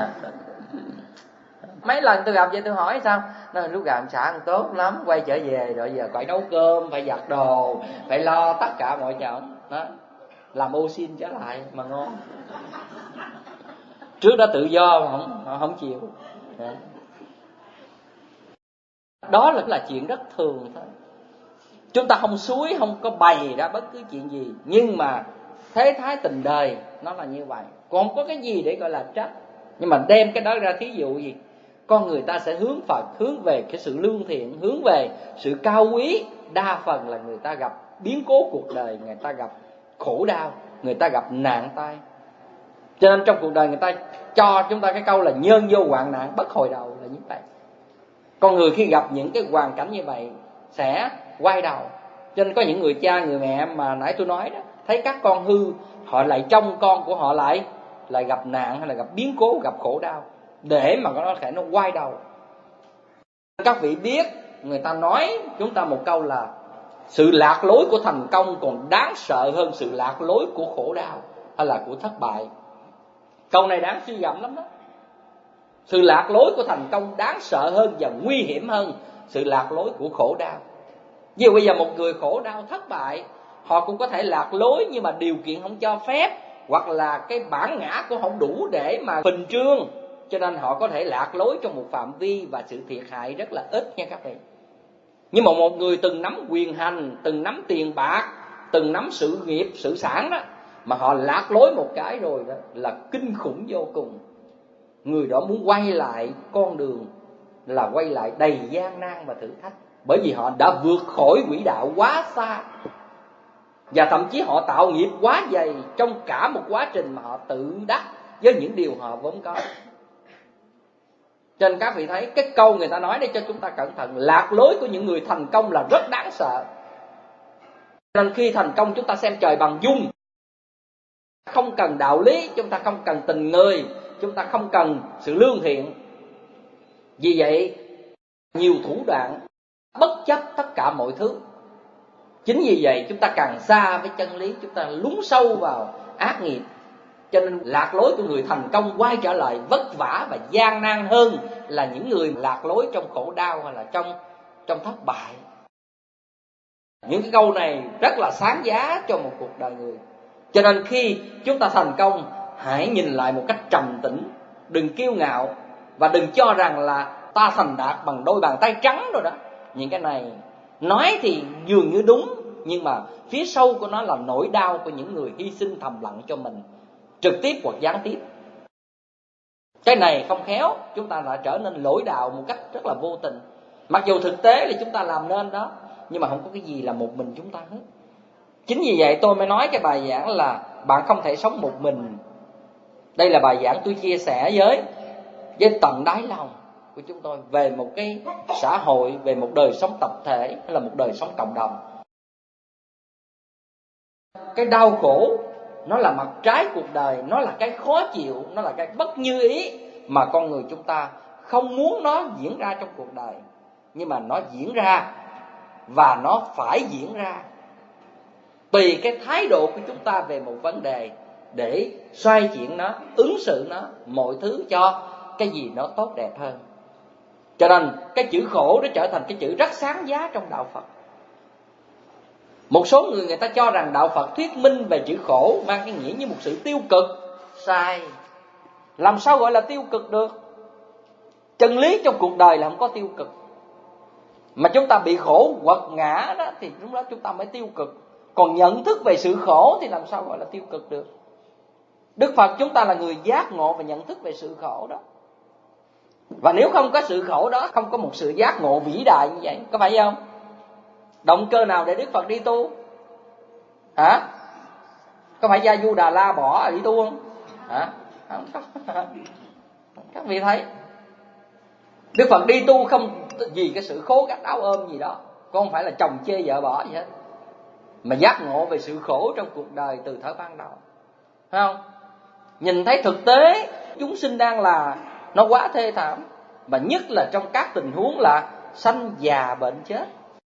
Mấy lần tôi gặp vậy tôi hỏi sao, nó lúc gặp xã ăn tốt lắm, quay trở về rồi giờ phải nấu cơm, phải giặt đồ, phải lo tất cả mọi chuyện đó, làm ô xin trở lại mà ngon. Trước đó tự do mà không, họ không chịu. Đó là, là chuyện rất thường thôi. Chúng ta không xúi, không có bày ra bất cứ chuyện gì, nhưng mà thế thái tình đời nó là như vậy. Còn không có cái gì để gọi là trách. Nhưng mà đem cái đó ra thí dụ gì, con người ta sẽ hướng Phật, hướng về cái sự lương thiện, hướng về sự cao quý. Đa phần là người ta gặp biến cố cuộc đời, người ta gặp khổ đau, người ta gặp nạn tai. Cho nên trong cuộc đời người ta cho chúng ta cái câu là nhân vô hoạn nạn bất hồi đầu là như vậy. Con người khi gặp những cái hoàn cảnh như vậy sẽ quay đầu. Cho nên có những người cha, người mẹ mà nãy tôi nói đó, thấy các con hư, họ lại trông con của họ lại lại gặp nạn hay là gặp biến cố, gặp khổ đau, để mà nó thể nó quay đầu. Các vị biết, người ta nói chúng ta một câu là sự lạc lối của thành công còn đáng sợ hơn sự lạc lối của khổ đau hay là của thất bại. Câu này đáng suy gẫm lắm đó. Sự lạc lối của thành công đáng sợ hơn và nguy hiểm hơn sự lạc lối của khổ đau. Vì bây giờ một người khổ đau thất bại, họ cũng có thể lạc lối, nhưng mà điều kiện không cho phép, hoặc là cái bản ngã của họ không đủ để mà phình trương, cho nên họ có thể lạc lối trong một phạm vi và sự thiệt hại rất là ít nha các vị. Nhưng mà một người từng nắm quyền hành, từng nắm tiền bạc, từng nắm sự nghiệp, sự sản đó, mà họ lạc lối một cái rồi đó là kinh khủng vô cùng. Người đó muốn quay lại con đường là quay lại đầy gian nan và thử thách, bởi vì họ đã vượt khỏi quỹ đạo quá xa, và thậm chí họ tạo nghiệp quá dày trong cả một quá trình mà họ tự đắc với những điều họ vốn có. Cho nên các vị thấy cái câu người ta nói để cho chúng ta cẩn thận, lạc lối của những người thành công là rất đáng sợ. Nên khi thành công chúng ta xem trời bằng dung, không cần đạo lý, chúng ta không cần tình người, chúng ta không cần sự lương thiện. Vì vậy nhiều thủ đoạn, bất chấp tất cả mọi thứ. Chính vì vậy chúng ta càng xa với chân lý, chúng ta lún sâu vào ác nghiệp. Cho nên lạc lối của người thành công quay trở lại vất vả và gian nan hơn là những người lạc lối trong khổ đau hay là trong trong thất bại. Những cái câu này rất là sáng giá cho một cuộc đời người. Cho nên khi chúng ta thành công, hãy nhìn lại một cách trầm tĩnh, đừng kiêu ngạo và đừng cho rằng là ta thành đạt bằng đôi bàn tay trắng rồi đó. Những cái này nói thì dường như đúng, nhưng mà phía sau của nó là nỗi đau của những người hy sinh thầm lặng cho mình, trực tiếp hoặc gián tiếp. Cái này không khéo chúng ta đã trở nên lỗi đạo một cách rất là vô tình. Mặc dù thực tế là chúng ta làm nên đó, nhưng mà không có cái gì là một mình chúng ta hết. Chính vì vậy tôi mới nói cái bài giảng là bạn không thể sống một mình. Đây là bài giảng tôi chia sẻ với với tận đáy lòng của chúng tôi về một cái xã hội, về một đời sống tập thể hay là một đời sống cộng đồng. Cái đau khổ nó là mặt trái cuộc đời, nó là cái khó chịu, nó là cái bất như ý mà con người chúng ta không muốn nó diễn ra trong cuộc đời. Nhưng mà nó diễn ra và nó phải diễn ra. Tùy cái thái độ của chúng ta về một vấn đề để xoay chuyển nó, ứng xử nó, mọi thứ cho cái gì nó tốt đẹp hơn. Cho nên cái chữ khổ nó trở thành cái chữ rất sáng giá trong đạo Phật. Một số người người ta cho rằng đạo Phật thuyết minh về chữ khổ mang cái nghĩa như một sự tiêu cực. Sai. Làm sao gọi là tiêu cực được? Chân lý trong cuộc đời là không có tiêu cực. Mà chúng ta bị khổ quật ngã đó thì lúc đó chúng ta mới tiêu cực. Còn nhận thức về sự khổ thì làm sao gọi là tiêu cực được? Đức Phật chúng ta là người giác ngộ và nhận thức về sự khổ đó. Và nếu không có sự khổ đó, không có một sự giác ngộ vĩ đại như vậy, có phải không? Động cơ nào để Đức Phật đi tu? Hả? Có phải Gia Du Đà La bỏ đi tu không? Hả? Không có. Các vị thấy Đức Phật đi tu không vì cái sự khố gắt áo ôm gì đó, không phải là chồng chê vợ bỏ gì hết, mà giác ngộ về sự khổ trong cuộc đời từ thời ban đầu. Thấy không? Nhìn thấy thực tế chúng sinh đang là nó quá thê thảm, mà nhất là trong các tình huống là sanh già bệnh chết.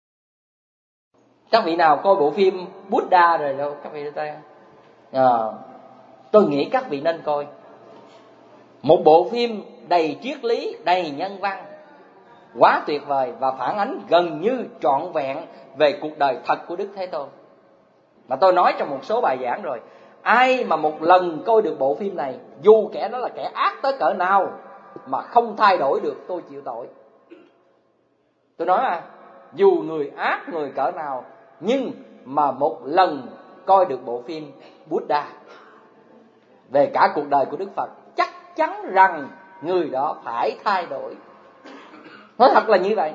Các vị nào coi bộ phim Buddha rồi đâu? Các vị thấy à, tôi nghĩ các vị nên coi. Một bộ phim đầy triết lý, đầy nhân văn, quá tuyệt vời và phản ánh gần như trọn vẹn về cuộc đời thật của Đức Thế Tôn. Mà tôi nói trong một số bài giảng rồi, ai mà một lần coi được bộ phim này, dù kẻ đó là kẻ ác tới cỡ nào mà không thay đổi được, tôi chịu tội. Tôi nói à, dù người ác người cỡ nào, nhưng mà một lần coi được bộ phim Buddha về cả cuộc đời của Đức Phật, chắc chắn rằng người đó phải thay đổi. Nói thật là như vậy.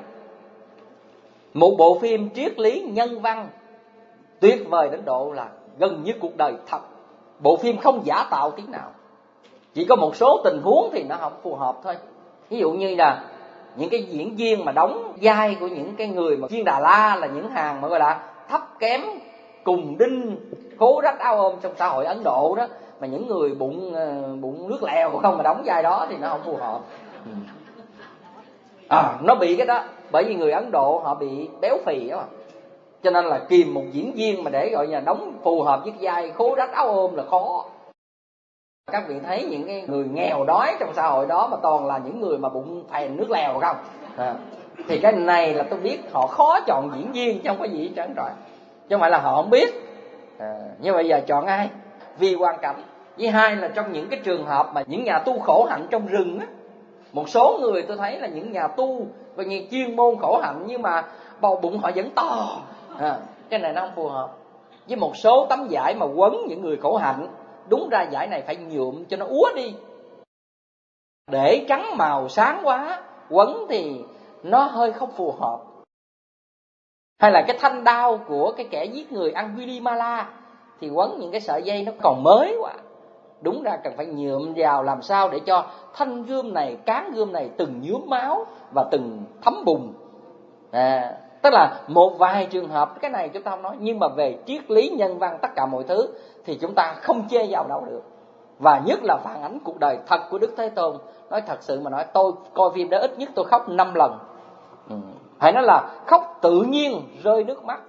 Một bộ phim triết lý nhân văn tuyệt vời đến độ là gần như cuộc đời thật. Bộ phim không giả tạo tí nào. Chỉ có một số tình huống thì nó không phù hợp thôi. Ví dụ như là những cái diễn viên mà đóng vai của những cái người mà chuyên Đà La, là những hàng mà gọi là thấp kém, cùng đinh, khố rách áo ôm trong xã hội Ấn Độ đó, mà những người bụng bụng nước lèo không mà đóng vai đó thì nó không phù hợp. À, nó bị cái đó, bởi vì người Ấn Độ họ bị béo phì đó mà. Cho nên là kìm một diễn viên mà để gọi là đóng phù hợp với vai khố rách áo ôm là khó. Các vị thấy những cái người nghèo đói trong xã hội đó mà toàn là những người mà bụng phèn nước lèo không? À, thì cái này là tôi biết họ khó chọn diễn viên chứ không có gì hết trơn rồi. Chứ không phải là họ không biết. À, nhưng bây giờ chọn ai? Vì hoàn cảnh. Với hai là trong những cái trường hợp mà những nhà tu khổ hạnh trong rừng á, một số người tôi thấy là những nhà tu và những chuyên môn khổ hạnh nhưng mà bầu bụng họ vẫn to, à, cái này nó không phù hợp. Với một số tấm vải mà quấn những người khổ hạnh, đúng ra vải này phải nhuộm cho nó úa đi, để trắng màu sáng quá quấn thì nó hơi không phù hợp. Hay là cái thanh đao của cái kẻ giết người Angulimala thì quấn những cái sợi dây nó còn mới quá, đúng ra cần phải nhuộm vào làm sao để cho thanh gươm này, cán gươm này từng nhuốm máu và từng thấm bùn. À, tức là một vài trường hợp cái này chúng ta không nói, nhưng mà về triết lý nhân văn tất cả mọi thứ thì chúng ta không chê vào đâu được. Và nhất là phản ánh cuộc đời thật của Đức Thế Tôn. Nói thật sự mà nói, tôi coi phim đó ít nhất tôi khóc năm lần. Ừ. Hay nói là khóc tự nhiên rơi nước mắt.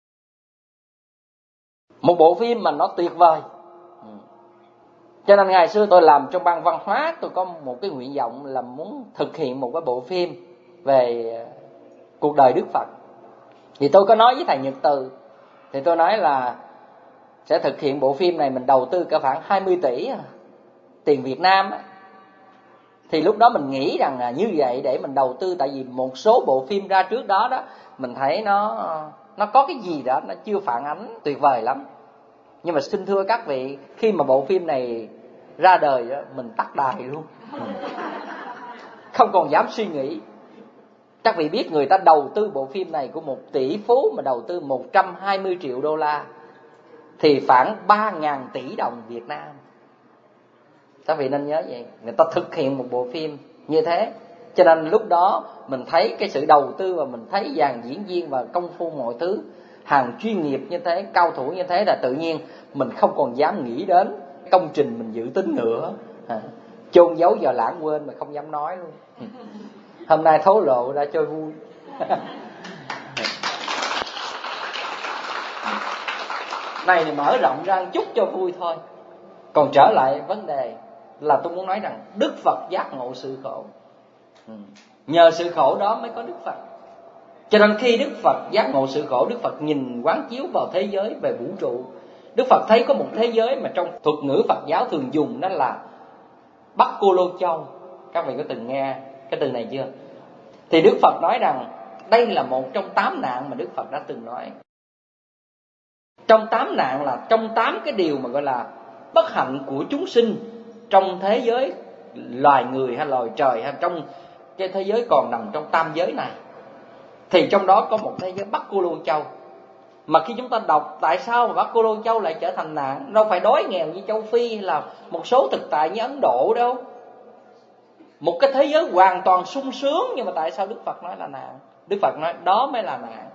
Một bộ phim mà nó tuyệt vời. Ừ. Cho nên ngày xưa tôi làm trong ban văn hóa, tôi có một cái nguyện vọng là muốn thực hiện một cái bộ phim về cuộc đời Đức Phật. Thì tôi có nói với thầy Nhật Từ, thì tôi nói là sẽ thực hiện bộ phim này, mình đầu tư cả khoảng hai mươi tỷ tiền Việt Nam. Thì lúc đó mình nghĩ rằng là như vậy để mình đầu tư, tại vì một số bộ phim ra trước đó đó mình thấy nó nó có cái gì đó nó chưa phản ánh tuyệt vời lắm. Nhưng mà xin thưa các vị, khi mà bộ phim này ra đời đó, mình tắt đài luôn, không còn dám suy nghĩ. Các vị biết người ta đầu tư bộ phim này của một tỷ phú mà đầu tư một trăm hai mươi triệu đô la thì khoảng ba ngàn tỷ đồng Việt Nam. Các vị nên nhớ vậy, người ta thực hiện một bộ phim như thế. Cho nên lúc đó mình thấy cái sự đầu tư và mình thấy dàn diễn viên và công phu mọi thứ, hàng chuyên nghiệp như thế, cao thủ như thế, là tự nhiên mình không còn dám nghĩ đến công trình mình dự tính nữa. À, chôn giấu vào lãng quên mà không dám nói luôn. Hôm nay thố lộ ra cho vui. Này thì mở rộng ra một chút cho vui thôi. Còn trở lại vấn đề là tôi muốn nói rằng Đức Phật giác ngộ sự khổ. Nhờ sự khổ đó mới có Đức Phật. Cho nên khi Đức Phật giác ngộ sự khổ, Đức Phật nhìn quán chiếu vào thế giới về vũ trụ. Đức Phật thấy có một thế giới mà trong thuật ngữ Phật giáo thường dùng, đó là Bắc Cô Lô Châu. Các vị có từng nghe cái từ này chưa? Thì Đức Phật nói rằng đây là một trong tám nạn mà Đức Phật đã từng nói. Trong tám nạn là trong tám cái điều mà gọi là bất hạnh của chúng sinh trong thế giới loài người hay loài trời, hay trong cái thế giới còn nằm trong tam giới này. Thì trong đó có một thế giới Bắc Cô Lô Châu. Mà khi chúng ta đọc tại sao mà Bắc Cô Lô Châu lại trở thành nạn, đâu phải đói nghèo như châu Phi hay là một số thực tại như Ấn Độ đâu. Một cái thế giới hoàn toàn sung sướng, nhưng mà tại sao Đức Phật nói là nạn? Đức Phật nói đó mới là nạn.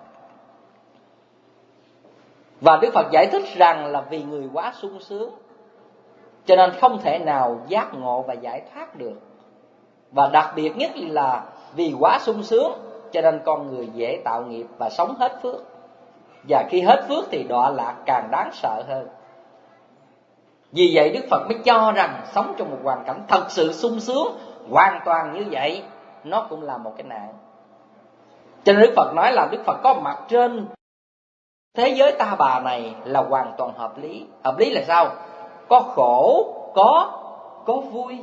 Và Đức Phật giải thích rằng là vì người quá sung sướng cho nên không thể nào giác ngộ và giải thoát được. Và đặc biệt nhất là vì quá sung sướng cho nên con người dễ tạo nghiệp và sống hết phước. Và khi hết phước thì đọa lạc càng đáng sợ hơn. Vì vậy Đức Phật mới cho rằng sống trong một hoàn cảnh thật sự sung sướng hoàn toàn như vậy, nó cũng là một cái nạn. Cho nên Đức Phật nói là Đức Phật có mặt trên thế giới ta bà này là hoàn toàn hợp lý. Hợp lý là sao? Có khổ, có có vui.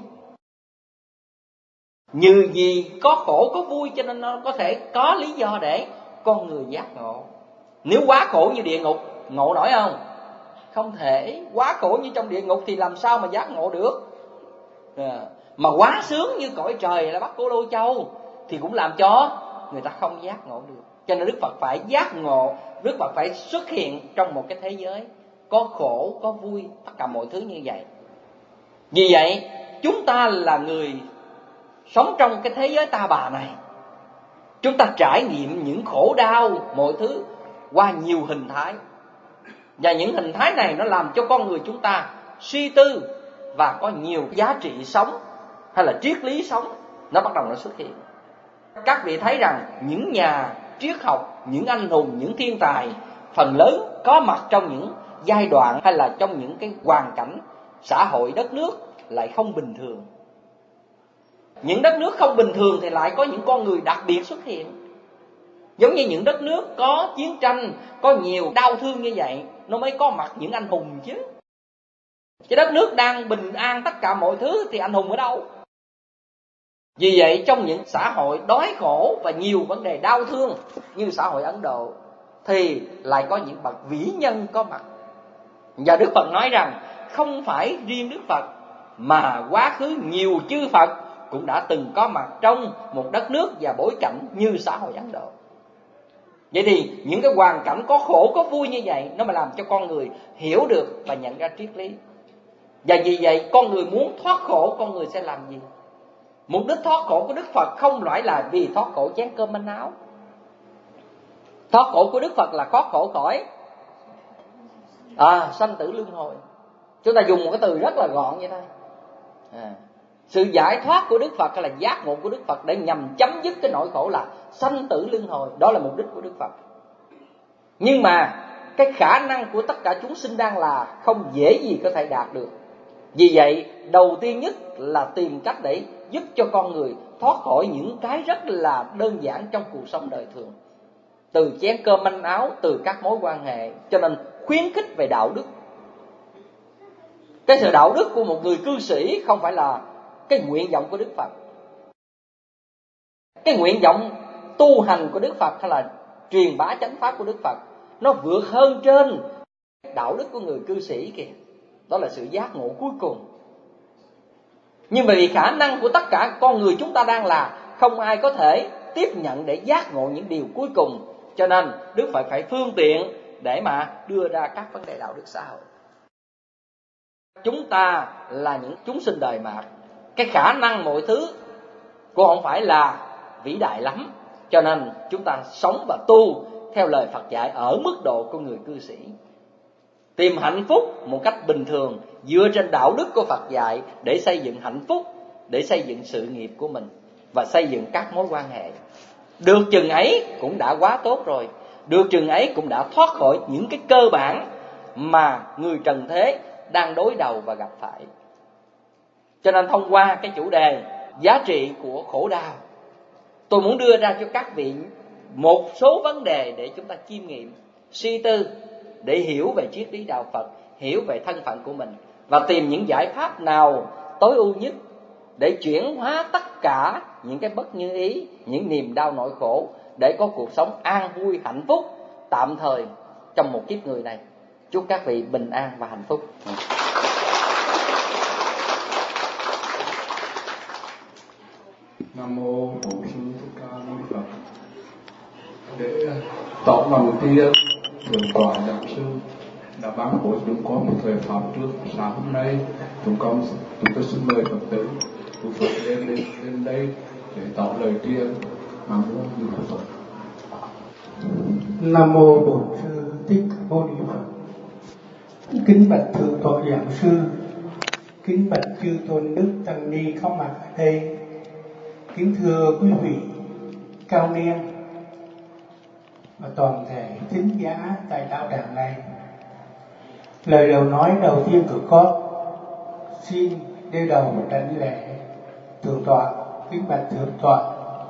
Như vì có khổ có vui cho nên nó có thể có lý do để con người giác ngộ. Nếu quá khổ như địa ngục, ngộ nổi không? Không thể. Quá khổ như trong địa ngục thì làm sao mà giác ngộ được? À, mà quá sướng như cõi trời là Bắc Cô Lô Châu thì cũng làm cho người ta không giác ngộ được. Cho nên Đức Phật phải giác ngộ, Đức Phật phải xuất hiện trong một cái thế giới có khổ, có vui, tất cả mọi thứ như vậy. Vì vậy, chúng ta là người sống trong cái thế giới ta bà này. Chúng ta trải nghiệm những khổ đau, mọi thứ qua nhiều hình thái. Và những hình thái này nó làm cho con người chúng ta suy tư và có nhiều giá trị sống hay là triết lý sống nó bắt đầu nó xuất hiện. Các vị thấy rằng những nhà triết học, những anh hùng, những thiên tài phần lớn có mặt trong những giai đoạn hay là trong những cái hoàn cảnh xã hội đất nước lại không bình thường. Những đất nước không bình thường thì lại có những con người đặc biệt xuất hiện. Giống như những đất nước có chiến tranh, có nhiều đau thương như vậy, nó mới có mặt những anh hùng chứ. Cái đất nước đang bình an tất cả mọi thứ thì anh hùng ở đâu? Vì vậy trong những xã hội đói khổ và nhiều vấn đề đau thương như xã hội Ấn Độ thì lại có những bậc vĩ nhân có mặt. Và Đức Phật nói rằng không phải riêng Đức Phật mà quá khứ nhiều chư Phật cũng đã từng có mặt trong một đất nước và bối cảnh như xã hội Ấn Độ. Vậy thì những cái hoàn cảnh có khổ có vui như vậy nó mà làm cho con người hiểu được và nhận ra triết lý. Và vì vậy con người muốn thoát khổ, con người sẽ làm gì? Mục đích thoát khổ của Đức Phật không phải là vì thoát khổ chén cơm manh áo. Thoát khổ của Đức Phật là thoát khổ khỏi à, sanh tử luân hồi. Chúng ta dùng một cái từ rất là gọn vậy thôi. À, sự giải thoát của Đức Phật hay là giác ngộ của Đức Phật để nhằm chấm dứt cái nỗi khổ là sanh tử luân hồi. Đó là mục đích của Đức Phật. Nhưng mà cái khả năng của tất cả chúng sinh đang là không dễ gì có thể đạt được. Vì vậy đầu tiên nhất là tìm cách để giúp cho con người thoát khỏi những cái rất là đơn giản trong cuộc sống đời thường, từ chén cơm manh áo, từ các mối quan hệ. Cho nên khuyến khích về đạo đức. Cái sự đạo đức của một người cư sĩ không phải là cái nguyện vọng của Đức Phật. Cái nguyện vọng tu hành của Đức Phật hay là truyền bá chánh pháp của Đức Phật nó vượt hơn trên đạo đức của người cư sĩ kìa. Đó là sự giác ngộ cuối cùng. Nhưng vì khả năng của tất cả con người chúng ta đang là không ai có thể tiếp nhận để giác ngộ những điều cuối cùng. Cho nên Đức Phật phải phương tiện để mà đưa ra các vấn đề đạo đức xã hội. Chúng ta là những chúng sinh đời mạt, cái khả năng mọi thứ cũng không phải là vĩ đại lắm. Cho nên chúng ta sống và tu theo lời Phật dạy ở mức độ của người cư sĩ. Tìm hạnh phúc một cách bình thường dựa trên đạo đức của Phật dạy để xây dựng hạnh phúc, để xây dựng sự nghiệp của mình và xây dựng các mối quan hệ. Được chừng ấy cũng đã quá tốt rồi. Được chừng ấy cũng đã thoát khỏi những cái cơ bản mà người trần thế đang đối đầu và gặp phải. Cho nên thông qua cái chủ đề giá trị của khổ đau, tôi muốn đưa ra cho các vị một số vấn đề để chúng ta chiêm nghiệm, suy tư, để hiểu về triết lý đạo Phật, hiểu về thân phận của mình và tìm những giải pháp nào tối ưu nhất để chuyển hóa tất cả những cái bất như ý, những niềm đau nỗi khổ để có cuộc sống an vui hạnh phúc tạm thời trong một kiếp người này. Chúc các vị bình an và hạnh phúc. Nam mô Bổn Sư Thích Ca Mâu Ni Phật. Để tỏ lòng tri ân thượng tọa giảng sư đã ban bố chúng con một thời pháp trước sáng hôm nay, chúng con chúng tôi xin mời Phật tử của Phật lên lên lên đây để tỏ lời tri ân. Nam mô Như Phật. Nam mô Bổn Sư Thích Ca Mâu Ni Phật. Kính bạch thượng tọa giảng sư, kính bạch chư tôn đức tăng ni có mặt ở đây, kính thưa quý vị cao niên và toàn thể thính giả tại đạo tràng này. Lời đầu nói đầu tiên của con xin đeo đầu đảnh lễ thượng tọa. Kính bạch thượng tọa,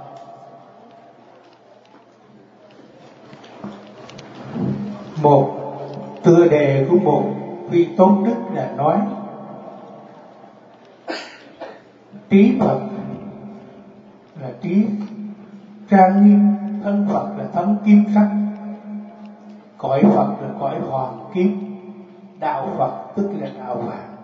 một tựa đề của một vị tôn đức đã nói trí Phật là trí trang nghiêm, thân Phật là thân kim sắc, cõi Phật là cõi hoàng kim, đạo Phật tức là đạo vàng.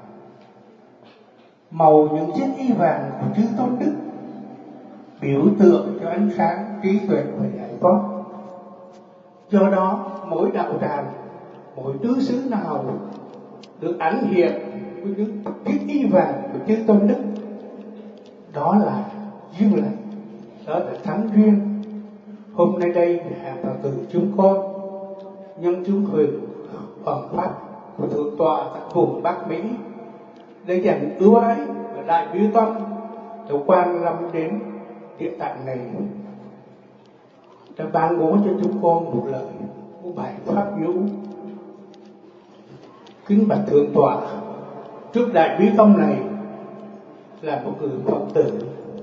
Màu những chiếc y vàng của chư tôn đức biểu tượng cho ánh sáng trí tuệ và giải thoát. Do đó mỗi đạo tràng, mỗi tứ xứ nào được ảnh hiện với những chiếc y vàng của chư tôn đức, đó là duyên lành, đó là thắng duyên. Hôm nay đây hạ Phật tử chúng con nhân chúng huyền hoàng pháp của thượng tọa tại vùng Bắc Mỹ để dành ưu ái và đại bi tâm để quan lâm đến địa tạng này, đã ban bố cho chúng con một lời một bài pháp nhũ. Kính bạch thượng tọa, trước đại bi tâm này là một người Phật tử,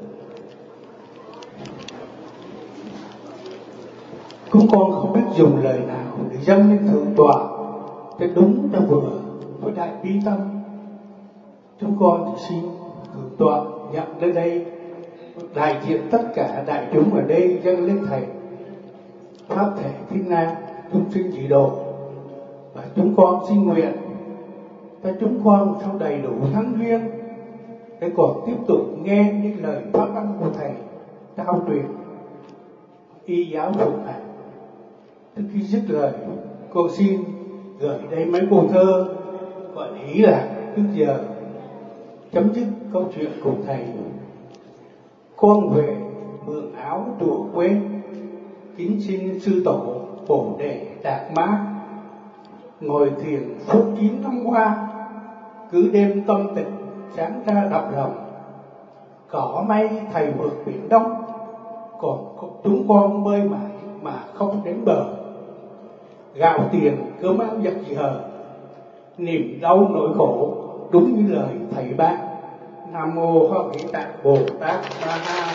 chúng con không biết dùng lời nào để dâng lên thượng tọa cho đúng cho vừa với đại bi tâm chúng con thì xin thượng tọa nhận lên đây đại diện tất cả đại chúng ở đây dâng lên thầy pháp thể thiên nam chúng sinh dị độ, và chúng con xin nguyện cho chúng con sau đầy đủ thắng duyên để còn tiếp tục nghe những lời pháp âm của thầy trao truyền y giáo phụng hành. Trước khi dứt lời, con xin gửi đây mấy câu thơ gọi ý là trước giờ chấm dứt câu chuyện cùng thầy. Con về mượn áo trụ quê, kính xin sư tổ bổ đề đạt mát. Ngồi thiền phút chín năm qua, cứ đêm tâm tịnh sáng ra đậm lòng. Cỏ may thầy vượt biển đông, còn chúng con bơi mãi mà không đến bờ. Gạo tiền cơm áo giặt giờ, niềm đau nỗi khổ đúng như lời thầy ban. Nam mô Hoa Nghĩ Tạng Bồ Tát Ma Ha.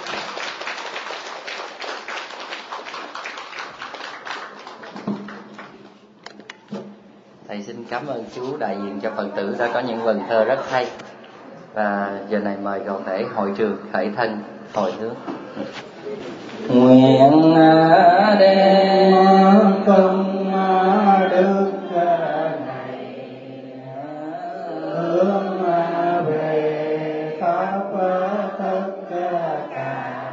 Thầy xin cảm ơn chú đại diện cho Phật tử đã có những vần thơ rất hay. Và giờ này mời toàn thể hội trường khởi thân hồi hướng. Nguyện đem công đức này hướng về khắp tất cả